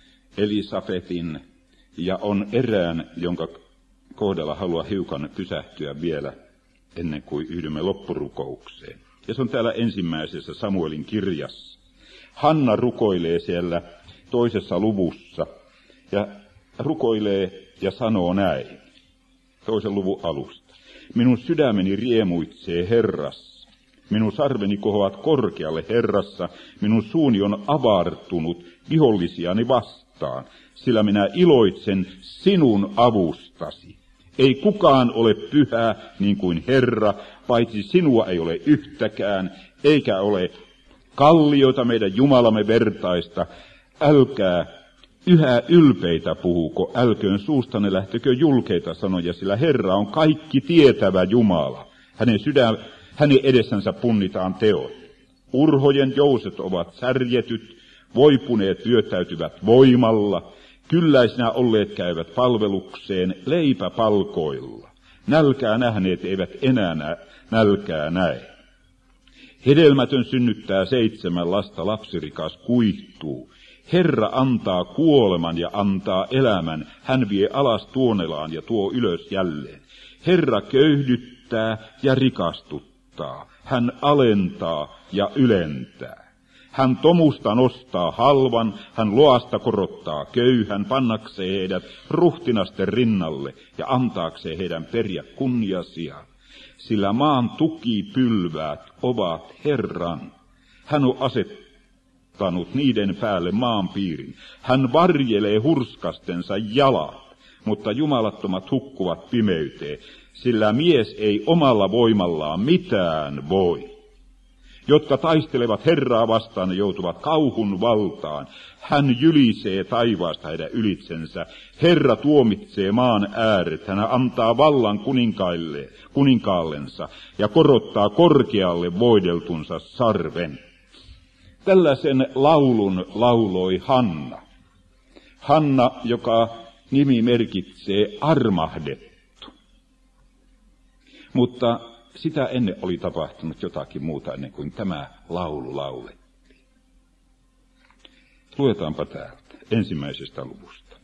Elisabetin ja on erään, jonka kohdalla haluaa hiukan pysähtyä vielä ennen kuin yhdymme loppurukoukseen. Ja se on täällä ensimmäisessä Samuelin kirjassa. Hanna rukoilee siellä toisessa luvussa ja rukoilee ja sanoo näin, toisen luvun alusta. Minun sydämeni riemuitsee Herrassa. Minun sarveni kohoavat korkealle Herrassa, minun suuni on avartunut vihollisiani vastaan, sillä minä iloitsen sinun avustasi. Ei kukaan ole pyhä niin kuin Herra, paitsi sinua ei ole yhtäkään, eikä ole kallioita meidän Jumalamme vertaista. Älkää yhä ylpeitä puhuko, älköön suustanne lähtekö julkeita sanoja, sillä Herra on kaikki tietävä Jumala. Hänen sydän Hänen edessänsä punnitaan teot. Urhojen jouset ovat särjetyt, voipuneet lyöttäytyvät voimalla, kylläisinä olleet käyvät palvelukseen leipäpalkoilla. Nälkää nähneet eivät enää nälkää näe. Hedelmätön synnyttää seitsemän lasta, lapsirikas kuihtuu. Herra antaa kuoleman ja antaa elämän, hän vie alas tuonelaan ja tuo ylös jälleen. Herra köyhdyttää ja rikastuttaa. Hän alentaa ja ylentää. Hän tomusta nostaa halvan, hän loasta korottaa köyhän, pannakseen heidät ruhtinasten rinnalle ja antaakseen heidän periä kunniasia. Sillä maan tukipylväät ovat Herran. Hän on asettanut niiden päälle maan piirin. Hän varjelee hurskastensa jalat, mutta jumalattomat hukkuvat pimeyteen. Sillä mies ei omalla voimallaan mitään voi. jotka taistelevat Herraa vastaan ja joutuvat kauhun valtaan. Hän jylisee taivaasta heidän ylitsensä. Herra tuomitsee maan ääret. Hän antaa vallan kuninkaille, kuninkaallensa ja korottaa korkealle voideltunsa sarven. Tällaisen laulun lauloi Hanna. Hanna, joka nimi merkitsee armahdettu. Mutta sitä ennen oli tapahtunut jotakin muuta ennen kuin tämä laulu laulettiin. Luetaanpa täältä ensimmäisestä luvusta.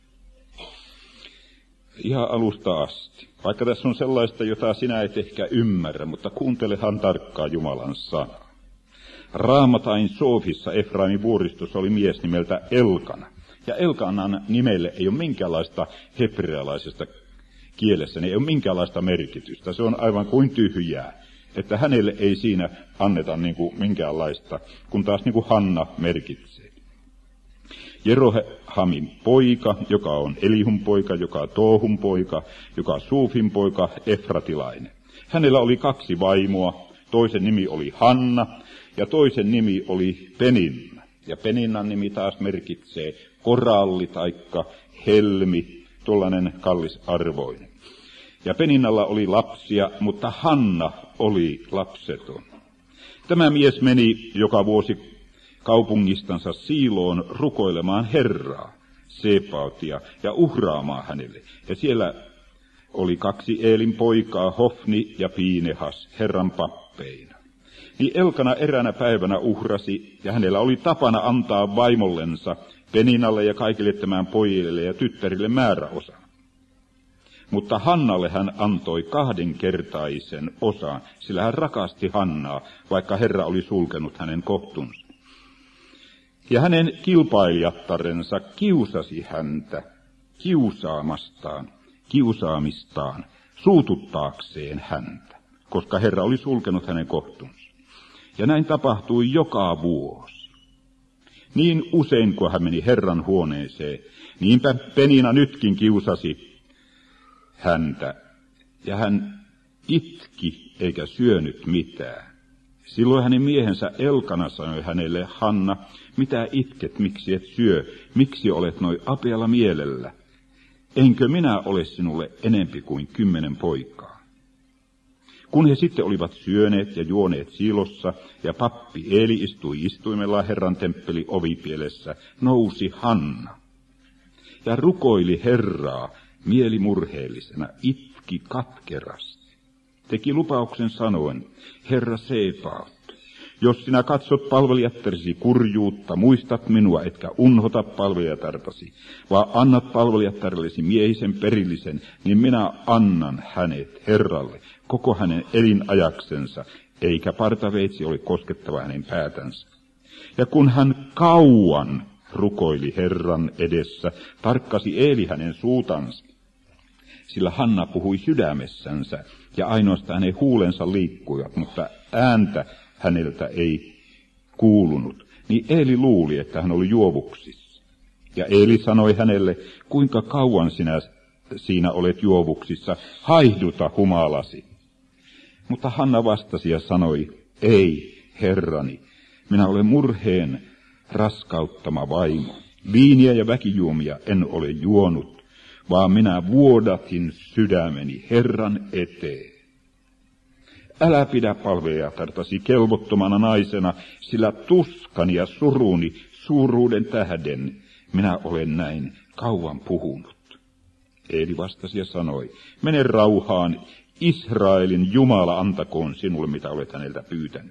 Ihan alusta asti. Vaikka tässä on sellaista, jota sinä et ehkä ymmärrä, mutta kuuntelehan tarkkaan Jumalan sanaa. Raamatain Soofissa Efraimin vuoristossa oli mies nimeltä Elkana. Ja Elkanan nimelle ei ole minkäänlaista hebrealaisesta kielessä, niin ei ole minkäänlaista merkitystä. Se on aivan kuin tyhjää, että hänelle ei siinä anneta niin kuin minkäänlaista, kun taas niin kuin Hanna merkitsee. Jerohamin poika, joka on Elihun poika, joka on Toohun poika, joka on Suufin poika, efratilainen. Hänellä oli kaksi vaimoa, toisen nimi oli Hanna ja toisen nimi oli Peninna. Ja Peninnan nimi taas merkitsee koralli taikka helmi, tuollainen kallisarvoinen. Ja Peninnalla oli lapsia, mutta Hanna oli lapseton. Tämä mies meni joka vuosi kaupungistansa Siiloon rukoilemaan Herraa, Sebaotia, ja uhraamaan hänelle. Ja siellä oli kaksi Eelin poikaa, Hofni ja Piinehas, Herran pappeina. Niin Elkana eräänä päivänä uhrasi, ja hänellä oli tapana antaa vaimollensa, Peninalle ja kaikille tämän pojille ja tyttärille määräosa. Mutta Hannalle hän antoi kahdenkertaisen osan, sillä hän rakasti Hannaa, vaikka Herra oli sulkenut hänen kohtunsa. Ja hänen kilpailijattarensa kiusasi häntä kiusaamastaan, kiusaamistaan, suututtaakseen häntä, koska Herra oli sulkenut hänen kohtunsa. Ja näin tapahtui joka vuosi. Niin usein, kun hän meni Herran huoneeseen, niinpä Penina nytkin kiusasi häntä, ja hän itki eikä syönyt mitään. Silloin hänen miehensä Elkana sanoi hänelle, Hanna, mitä itket, miksi et syö, miksi olet noin apealla mielellä? Enkö minä ole sinulle enempi kuin kymmenen poikaa? Kun he sitten olivat syöneet ja juoneet Siilossa, ja pappi Eeli istui istuimellaan Herran temppeli ovipielessä, nousi Hanna. Ja rukoili Herraa mielimurheellisena, itki katkerasti. Teki lupauksen sanoen, Herra Sebaot, jos sinä katsot palvelijattaresi kurjuutta, muistat minua, etkä unhota palvelijatartasi, vaan annat palvelijattarellesi miehisen perillisen, niin minä annan hänet Herralle, koko hänen elinajaksensa, eikä partaveitsi ole koskettava hänen päätänsä. Ja kun hän kauan rukoili Herran edessä, tarkkasi Eeli hänen suutansa, sillä Hanna puhui sydämessänsä, ja ainoastaan hänen huulensa liikkuivat, mutta ääntä häneltä ei kuulunut. Niin Eeli luuli, että hän oli juovuksissa. Ja Eeli sanoi hänelle, kuinka kauan sinä siinä olet juovuksissa, haihduta humalasi. Mutta Hanna vastasi ja sanoi, ei, herrani, minä olen murheen raskauttama vaimo. Viiniä ja väkijuomia en ole juonut, vaan minä vuodatin sydämeni Herran eteen. Älä pidä palvelijatartasi kelvottomana naisena, sillä tuskani ja suruni suuruuden tähden minä olen näin kauan puhunut. Eeli vastasi ja sanoi, mene rauhaan, Israelin Jumala antakoon sinulle, mitä olet häneltä pyytänyt.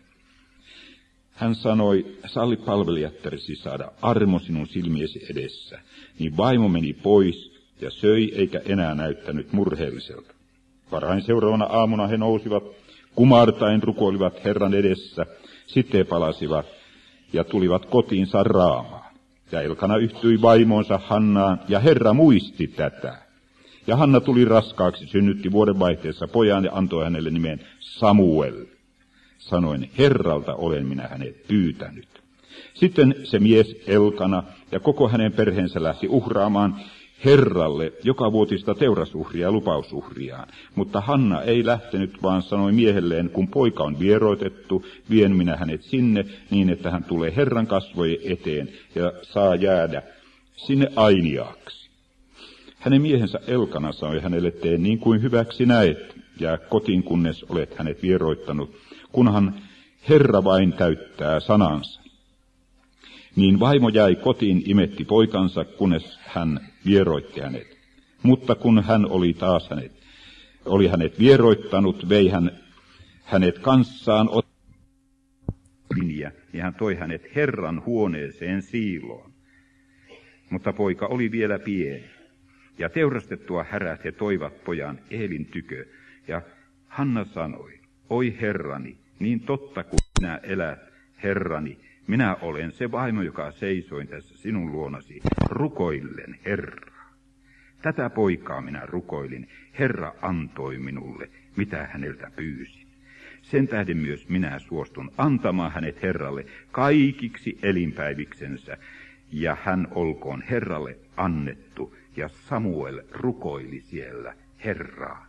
Hän sanoi, salli palvelijattaresi saada armo sinun silmiesi edessä. Niin vaimo meni pois ja söi eikä enää näyttänyt murheelliselta. Varhain seuraavana aamuna he nousivat, kumartain rukoilivat Herran edessä, sitten he palasivat ja tulivat kotiinsa Raamaan. Ja Elkana yhtyi vaimoonsa Hannaan ja Herra muisti tätä. Ja Hanna tuli raskaaksi, synnytti vuodenvaihteessa pojan ja antoi hänelle nimen Samuel. Sanoin, Herralta olen minä hänet pyytänyt. Sitten se mies Elkana ja koko hänen perheensä lähti uhraamaan Herralle jokavuotista teurasuhria ja lupausuhriaan. Mutta Hanna ei lähtenyt, vaan sanoi miehelleen, kun poika on vieroitettu, vien minä hänet sinne, niin että hän tulee Herran kasvojen eteen ja saa jäädä sinne ainiaaksi. Hänen miehensä Elkana sanoi hänelle, tee niin kuin hyväksi näet, jää kotiin, kunnes olet hänet vieroittanut, kunhan Herra vain täyttää sanansa. Niin vaimo jäi kotiin, imetti poikansa, kunnes hän vieroitti hänet. Mutta kun hän oli taas hänet, oli hänet vieroittanut, vei hän hänet kanssaan linja, ja hän toi hänet Herran huoneeseen Siiloon. Mutta poika oli vielä pieni, ja teurastettua härät he toivat pojan Eelin tykö, ja Hanna sanoi, oi Herrani, niin totta kuin sinä elät, Herrani, minä olen se vaimo, joka seisoin tässä sinun luonasi, rukoillen Herraa. Tätä poikaa minä rukoilin, Herra antoi minulle, mitä häneltä pyysin. Sen tähden myös minä suostun antamaan hänet Herralle kaikiksi elinpäiviksensä, ja hän olkoon Herralle annettu, ja Samuel rukoili siellä Herraa.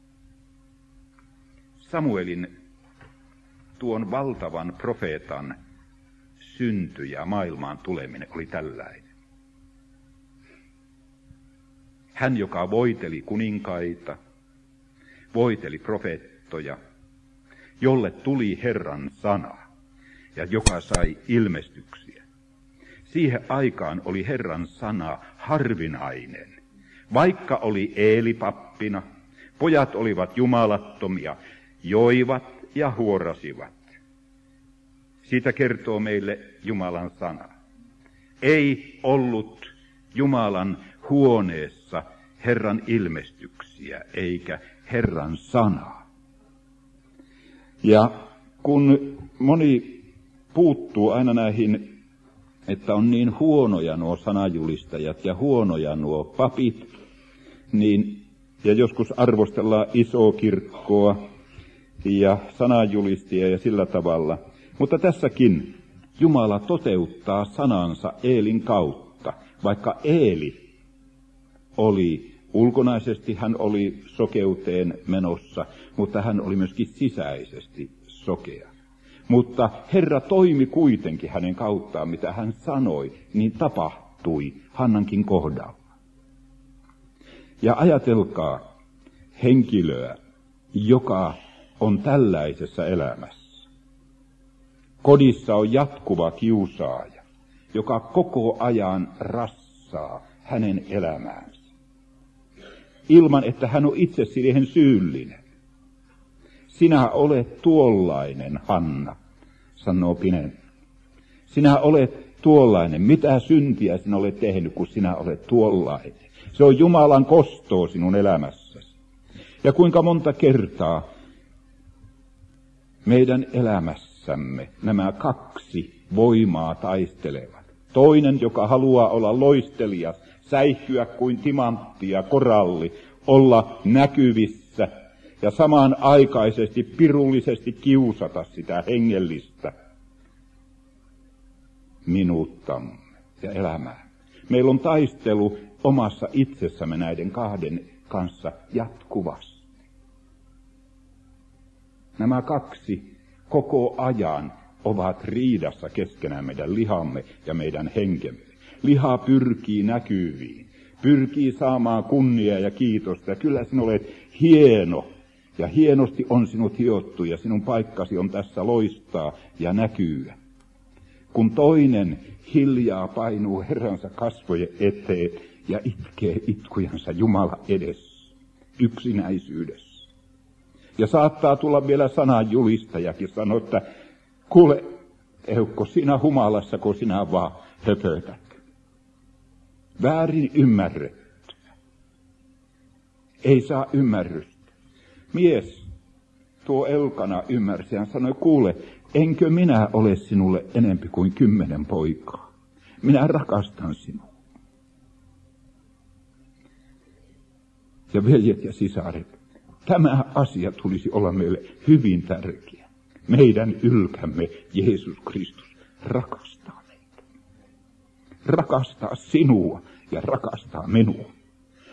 Samuelin, tuon valtavan profeetan, synty ja maailmaan tuleminen oli tällainen. Hän, joka voiteli kuninkaita, voiteli profeettoja, jolle tuli Herran sana ja joka sai ilmestyksiä. Siihen aikaan oli Herran sana harvinainen. Vaikka oli Eeli pappina, pojat olivat jumalattomia, joivat ja huorasivat. Siitä kertoo meille Jumalan sana. Ei ollut Jumalan huoneessa Herran ilmestyksiä eikä Herran sanaa. Ja kun moni puuttuu aina näihin, että on niin huonoja nuo sanajulistajat ja huonoja nuo papit, niin, ja joskus arvostellaan isoa kirkkoa ja sananjulistia ja sillä tavalla. Mutta tässäkin Jumala toteuttaa sanansa Eelin kautta, vaikka Eeli oli ulkonaisesti, hän oli sokeuteen menossa, mutta hän oli myöskin sisäisesti sokea. Mutta Herra toimi kuitenkin hänen kauttaan, mitä hän sanoi, niin tapahtui Hannankin kohdalla. Ja ajatelkaa henkilöä, joka on tällaisessa elämässä. Kodissa on jatkuva kiusaaja, joka koko ajan rassaa hänen elämäänsä, ilman että hän on itse siihen syyllinen. Sinä olet tuollainen, Hanna, sanoo Pinen. Sinä olet tuollainen. Mitä syntiä sinä olet tehnyt, kun sinä olet tuollainen? Se on Jumalan kostoo sinun elämässäsi. Ja kuinka monta kertaa meidän elämässämme nämä kaksi voimaa taistelevat. Toinen, joka haluaa olla loistelias, säihkyä kuin timantti ja koralli, olla näkyvissä ja samanaikaisesti pirullisesti kiusata sitä hengellistä minuuttamme ja elämää. Meillä on taistelu omassa itsessämme näiden kahden kanssa jatkuvasti. Nämä kaksi koko ajan ovat riidassa keskenään, meidän lihamme ja meidän henkemme. Liha pyrkii näkyviin, pyrkii saamaan kunniaa ja kiitosta. Ja kyllä sinä olet hieno ja hienosti on sinut hiottu ja sinun paikkasi on tässä loistaa ja näkyä. Kun toinen hiljaa painuu Herransa kasvojen eteen ja itkee itkujansa Jumala edessä, yksinäisyydessä. Ja saattaa tulla vielä sanan julistajakin sanoa, että kuule, Eukko, sinä humalassa, kun sinä vaan höpötät. Väärin ymmärretty. Ei saa ymmärrystä. Mies, tuo Elkana ymmärsi ja sanoi, kuule, enkö minä ole sinulle enempi kuin kymmenen poikaa. Minä rakastan sinua. Ja veljet ja sisaret, tämä asia tulisi olla meille hyvin tärkeä. Meidän ylpämme Jeesus Kristus rakastaa meitä. Rakastaa sinua ja rakastaa minua.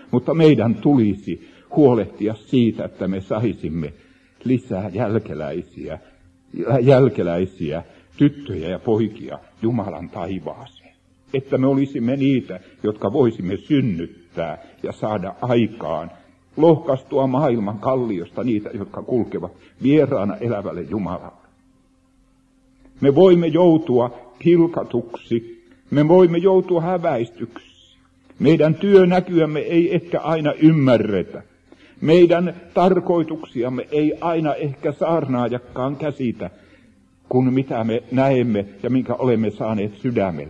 Mutta meidän tulisi huolehtia siitä, että me saisimme lisää jälkeläisiä, jälkeläisiä tyttöjä ja poikia Jumalan taivaaseen. Että me olisimme niitä, jotka voisimme synnyttää ja saada aikaan, lohkaistua maailman kalliosta niitä, jotka kulkevat vieraana elävälle Jumalalle. Me voimme joutua pilkatuksi, me voimme joutua häväistyksi. Meidän työnäkyämme ei ehkä aina ymmärretä. Meidän tarkoituksiamme ei aina ehkä saarnaajakaan käsitä, kun mitä me näemme ja minkä olemme saaneet sydämelle.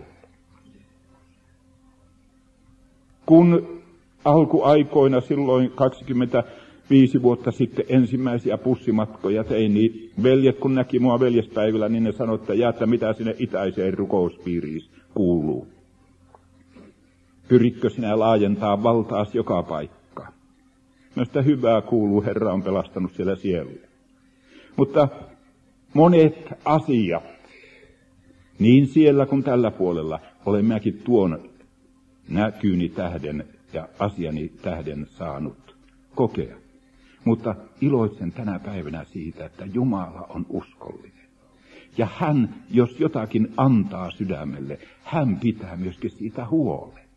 Kun alkuaikoina silloin kaksikymmentäviisi vuotta sitten ensimmäisiä pussimatkoja tein, niin veljet kun näki mua veljespäivillä, niin ne sanoi, että jää, että mitä sinne itäiseen rukouspiiriin kuuluu. Pyritkö sinä laajentaa valtaas joka paikkaan? No sitä hyvää kuuluu, Herra on pelastanut siellä sieluja. Mutta monet asiat, niin siellä kuin tällä puolella, olen minäkin tuon näkyyni tähden ja asiani tähden saanut kokea. Mutta iloitsen tänä päivänä siitä, että Jumala on uskollinen. Ja hän, jos jotakin antaa sydämelle, hän pitää myöskin siitä huolen.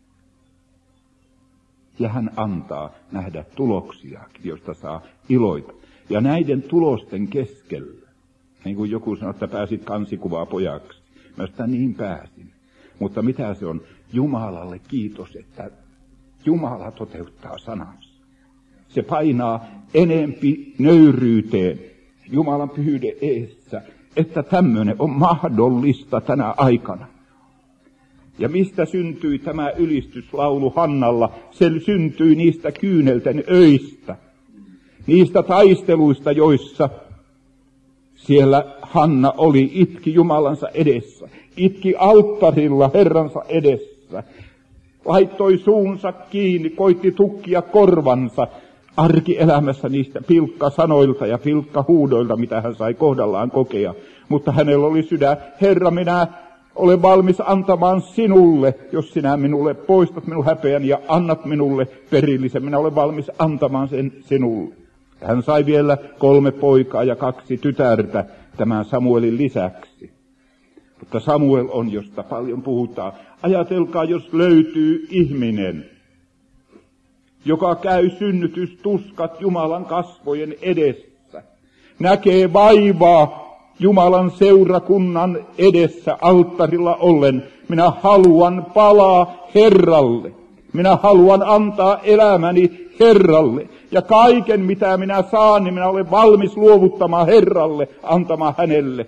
Ja hän antaa nähdä tuloksia, joista saa iloita. Ja näiden tulosten keskellä, niin kuin joku sanoi, että pääsit kansikuvaa pojaksi. Mä sitä niin pääsin. Mutta mitä se on? Jumalalle kiitos, että Jumala toteuttaa sanansa. Se painaa enempi nöyryyteen Jumalan pyhyyden eessä, että tämmöinen on mahdollista tänä aikana. Ja mistä syntyi tämä ylistyslaulu Hannalla? Se syntyi niistä kyynelten öistä, niistä taisteluista, joissa siellä Hanna oli, itki Jumalansa edessä, itki alttarilla Herransa edessä, laittoi suunsa kiinni, koitti tukkia korvansa arkielämässä niistä pilkkasanoilta ja pilkkahuudoilta, mitä hän sai kohdallaan kokea. Mutta hänellä oli sydän, Herra, minä olen valmis antamaan sinulle, jos sinä minulle poistat minun häpeän ja annat minulle perillisen, minä olen valmis antamaan sen sinulle. Hän sai vielä kolme poikaa ja kaksi tytärtä tämän Samuelin lisäksi. Mutta Samuel on, josta paljon puhutaan. Ajatelkaa, jos löytyy ihminen, joka käy synnytystuskat Jumalan kasvojen edessä, näkee vaivaa Jumalan seurakunnan edessä alttarilla ollen. Minä haluan palaa Herralle. Minä haluan antaa elämäni Herralle. Ja kaiken, mitä minä saan, niin minä olen valmis luovuttamaan Herralle, antamaan hänelle.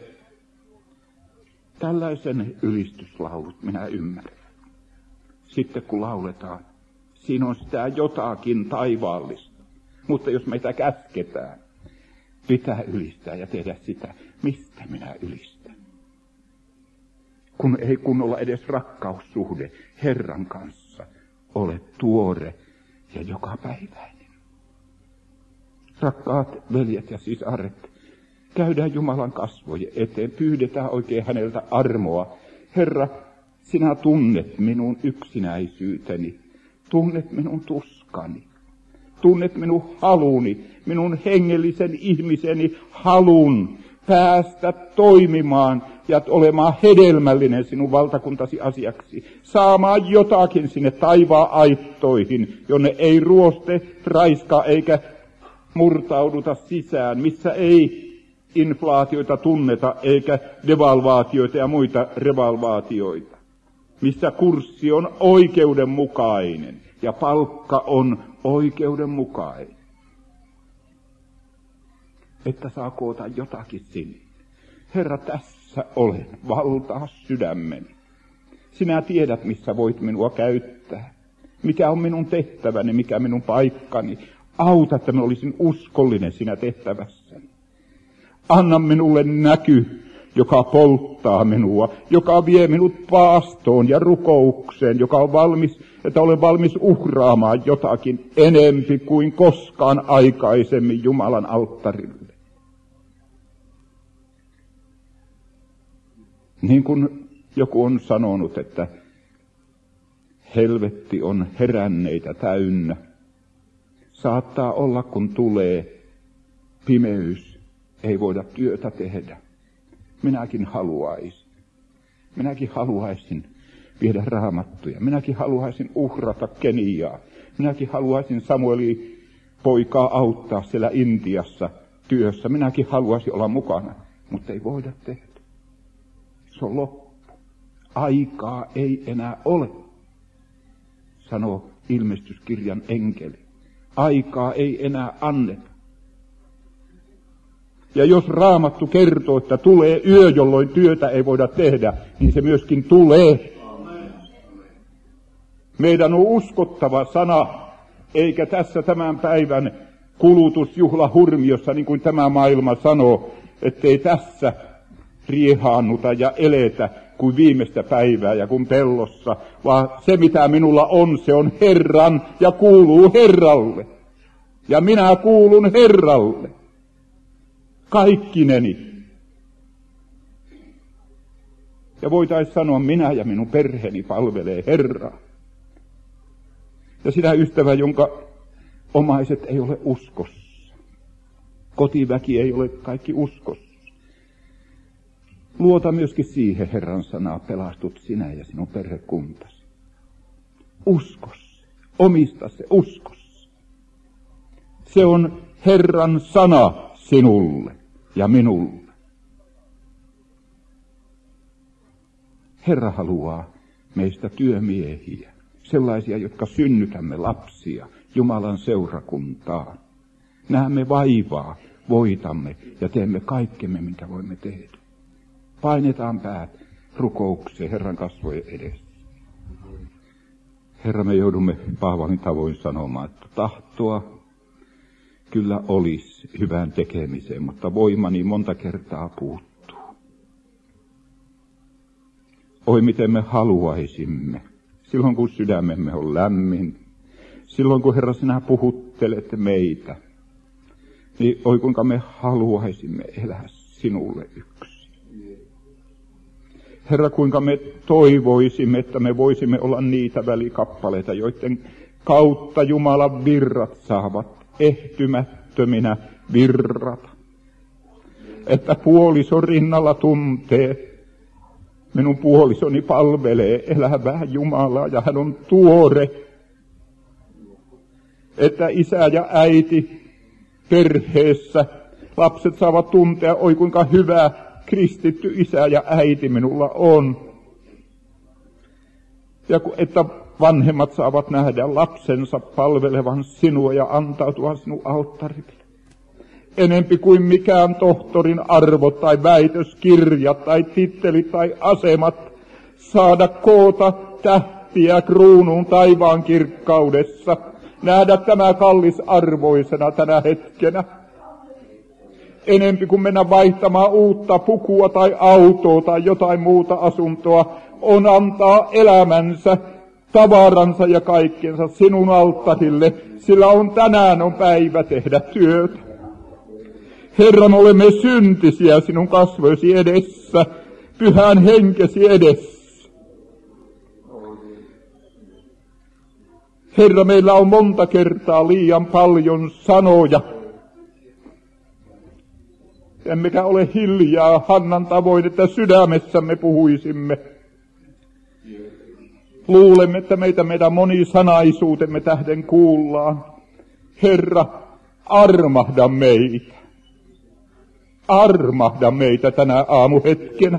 Tällaisen ylistyslaulut minä ymmärrän. Sitten kun lauletaan, siinä on sitä jotakin taivaallista. Mutta jos meitä käsketään, pitää ylistää ja tehdä sitä, mistä minä ylistän. Kun ei kunnolla edes rakkaussuhde Herran kanssa ole tuore ja jokapäiväinen. Rakkaat veljet ja sisaret, käydään Jumalan kasvojen eteen, pyydetään oikein häneltä armoa. Herra, sinä tunnet minun yksinäisyyteni, tunnet minun tuskani, tunnet minun haluni, minun hengellisen ihmiseni halun päästä toimimaan ja olemaan hedelmällinen sinun valtakuntasi asiaksi, saamaan jotakin sinne taivaan aittoihin, jonne ei ruoste, raiska eikä murtauduta sisään, missä ei inflaatioita tunneta eikä devalvaatioita ja muita revalvaatioita, missä kurssi on oikeudenmukainen ja palkka on oikeudenmukainen. Että saa koota jotakin sinne. Herra, tässä olen, valtaa sydämeni. Sinä tiedät, missä voit minua käyttää. Mikä on minun tehtäväni, mikä minun paikkani. Auta, että minä olisin uskollinen siinä tehtävässäni. Anna minulle näky, joka polttaa minua, joka vie minut paastoon ja rukoukseen, joka on valmis, että olen valmis uhraamaan jotakin enempi kuin koskaan aikaisemmin Jumalan alttarille. Niin kuin joku on sanonut, että helvetti on heränneitä täynnä, Saattaa olla, kun tulee pimeys, ei voida työtä tehdä. Minäkin haluaisin. Minäkin haluaisin viedä raamattuja. Minäkin haluaisin uhrata Keniaa. Minäkin haluaisin Samueli poikaa auttaa siellä Intiassa työssä. Minäkin haluaisin olla mukana, mutta ei voida tehdä. Se on loppu. Aikaa ei enää ole, sanoo ilmestyskirjan enkeli. Aikaa ei enää anneta. Ja jos Raamattu kertoo, että tulee yö, jolloin työtä ei voida tehdä, niin se myöskin tulee. Meidän on uskottava sana, eikä tässä tämän päivän kulutusjuhlahurmiossa, niin kuin tämä maailma sanoo, ettei tässä riehaannuta ja eletä kuin viimeistä päivää ja kuin pellossa, vaan se mitä minulla on, se on Herran ja kuuluu Herralle. Ja minä kuulun Herralle. Kaikkineni. Ja voitaisiin sanoa, minä ja minun perheeni palvelee Herraa. Ja sinä ystävä, jonka omaiset ei ole uskossa. Kotiväki ei ole kaikki uskossa. Luota myöskin siihen Herran sanaa, pelastut sinä ja sinun perhekuntasi. Uskossa, omista se uskossa. Se on Herran sana sinulle ja minulle. Herra haluaa meistä työmiehiä, sellaisia, jotka synnytämme lapsia Jumalan seurakuntaan. Näemme vaivaa, voitamme ja teemme kaikkemme, mitä voimme tehdä. Painetaan päät rukoukseen Herran kasvojen edessä. Herra, me joudumme Paavalin tavoin sanomaan, että tahtoa kyllä olisi hyvään tekemiseen, mutta voimani monta kertaa puuttuu. Oi, miten me haluaisimme, silloin kun sydämemme on lämmin, silloin kun Herra sinä puhuttelet meitä, niin oi kuinka me haluaisimme elää sinulle yksin. Herra, kuinka me toivoisimme, että me voisimme olla niitä välikappaleita, joiden kautta Jumalan virrat saavat ehtymättöminä virrata. Että puoliso rinnalla tuntee, minun puolisoni palvelee elävää Jumalaa ja hän on tuore. Että isä ja äiti perheessä, lapset saavat tuntea, oi kuinka hyvä kristitty isä ja äiti minulla on. Ja että vanhemmat saavat nähdä lapsensa palvelevan sinua ja antautua sinun alttarille. Enempi kuin mikään tohtorin arvot tai väitöskirjat tai tittelit tai asemat saada koota tähtiä kruunuun taivaan kirkkaudessa. Nähdä tämä kallisarvoisena tänä hetkenä. Enempi kuin mennä vaihtamaan uutta pukua tai autoa tai jotain muuta asuntoa, on antaa elämänsä, tavaransa ja kaikkensa sinun alttarille, sillä on tänään on päivä tehdä työtä. Herra, me olemme syntisiä sinun kasvojesi edessä, pyhän henkesi edessä. Herra, meillä on monta kertaa liian paljon sanoja. Emmekä ole hiljaa Hannan tavoin, että sydämessämme puhuisimme. Luulemme, että meitä meidän monisanaisuutemme tähden kuullaan. Herra, armahda meitä. Armahda meitä tänä aamuhetkenä.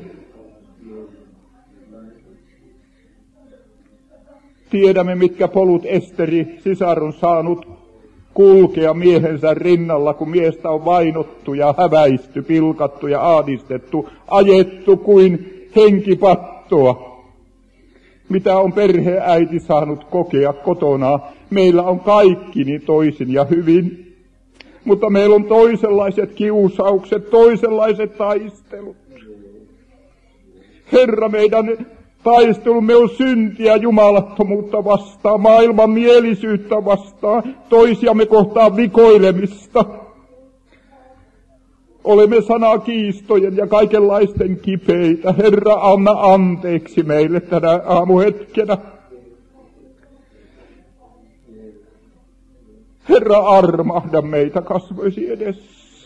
Tiedämme, mitkä polut Esteri sisar on saanut kulkea miehensä rinnalla, kun miestä on vainottu ja häväisty, pilkattu ja ahdistettu, ajettu kuin henkipattoa. Mitä on perheäiti saanut kokea kotona? Meillä on kaikki niin toisin ja hyvin, mutta meillä on toisenlaiset kiusaukset, toisenlaiset taistelut. Herra, meidän taistelumme on syntiä jumalattomuutta vastaan, maailman mielisyyttä vastaan, toisiamme kohtaan vikoilemista. Olemme sanakiistojen ja kaikenlaisten kipeitä. Herra, anna anteeksi meille tänä aamuhetkenä. Herra, armahda meitä kasvoisi edessä.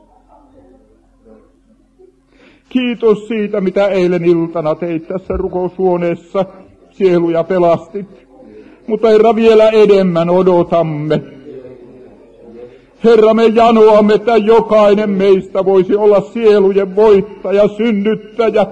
Kiitos siitä, mitä eilen iltana teit tässä rukoushuoneessa. Sieluja pelastit. Mutta Herra, vielä enemmän odotamme. Herra, me janoamme, että jokainen meistä voisi olla sielujen voittaja, synnyttäjä.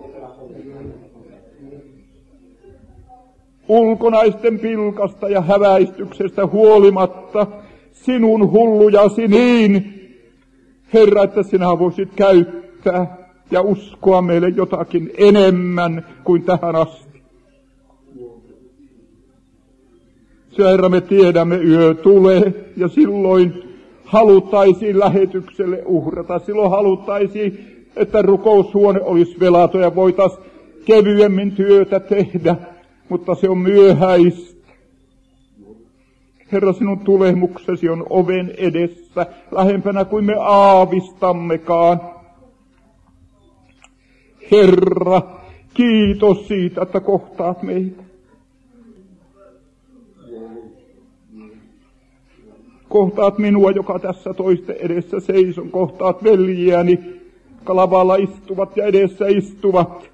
Ulkonaisten pilkasta ja häväistyksestä huolimatta sinun hullujasi niin, Herra, että sinä voisit käyttää ja uskoa meille jotakin enemmän kuin tähän asti. Se, Herra, me tiedämme, yö tulee ja silloin haluttaisiin lähetykselle uhrata. Silloin haluttaisiin, että rukoushuone olisi velato ja voitaisiin kevyemmin työtä tehdä, mutta se on myöhäistä. Herra, sinun tulemuksesi on oven edessä, lähempänä kuin me aavistammekaan. Herra, kiitos siitä, että kohtaat meitä. Kohtaat minua, joka tässä toisten edessä seison. Kohtaat veljiäni, jotka lavalla istuvat ja edessä istuvat.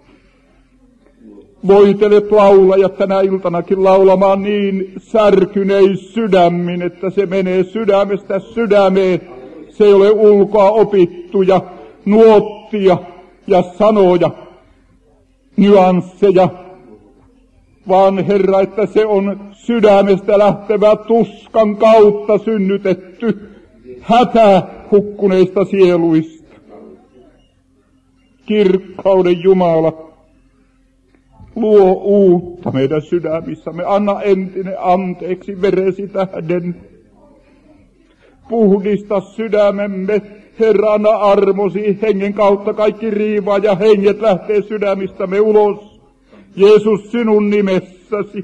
Voitelet laulajat tänä iltanakin laulamaan niin särkyneis sydämin, että se menee sydämestä sydämeen. Se ei ole ulkoa opittuja nuottia ja sanoja, nyansseja, vaan Herra, että se on sydämestä lähtevä tuskan kautta synnytetty hätä hukkuneista sieluista. Kirkkauden Jumala, luo uutta meidän sydämissämme, anna entinen anteeksi veresi tähden. Puhdista sydämemme, Herra, anna armosi hengen kautta kaikki riivaa ja henget lähtee sydämistämme ulos. Jeesus, sinun nimessäsi.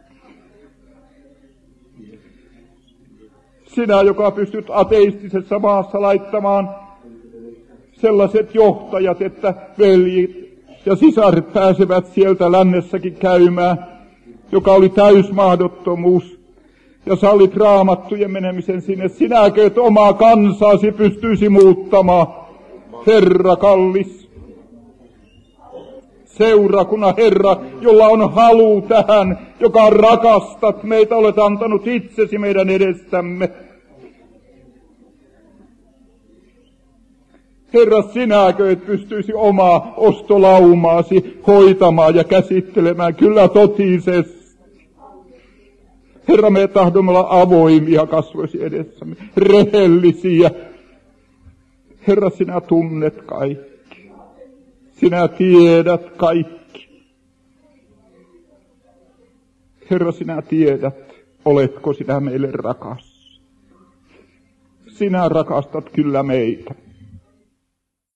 Sinä, joka pystyt ateistisessa maassa laittamaan sellaiset johtajat, että veljit ja sisaret pääsevät sieltä lännessäkin käymään, joka oli täysmahdottomuus, ja sallit raamattujen menemisen sinne. Sinäkö et omaa kansaasi pystyisi muuttamaan, Herra kallis? Seurakunnan Herra, jolla on halu tähän, joka rakastat meitä, olet antanut itsesi meidän edestämme. Herra, sinäkö et pystyisi omaa ostolaumaasi hoitamaan ja käsittelemään? Kyllä totisesti. Herra, me tahdomme olla avoimia kasvoisi edessämme, rehellisiä. Herra, sinä tunnet kaikki. Sinä tiedät kaikki. Herra, sinä tiedät, oletko sinä meille rakas. Sinä rakastat kyllä meitä.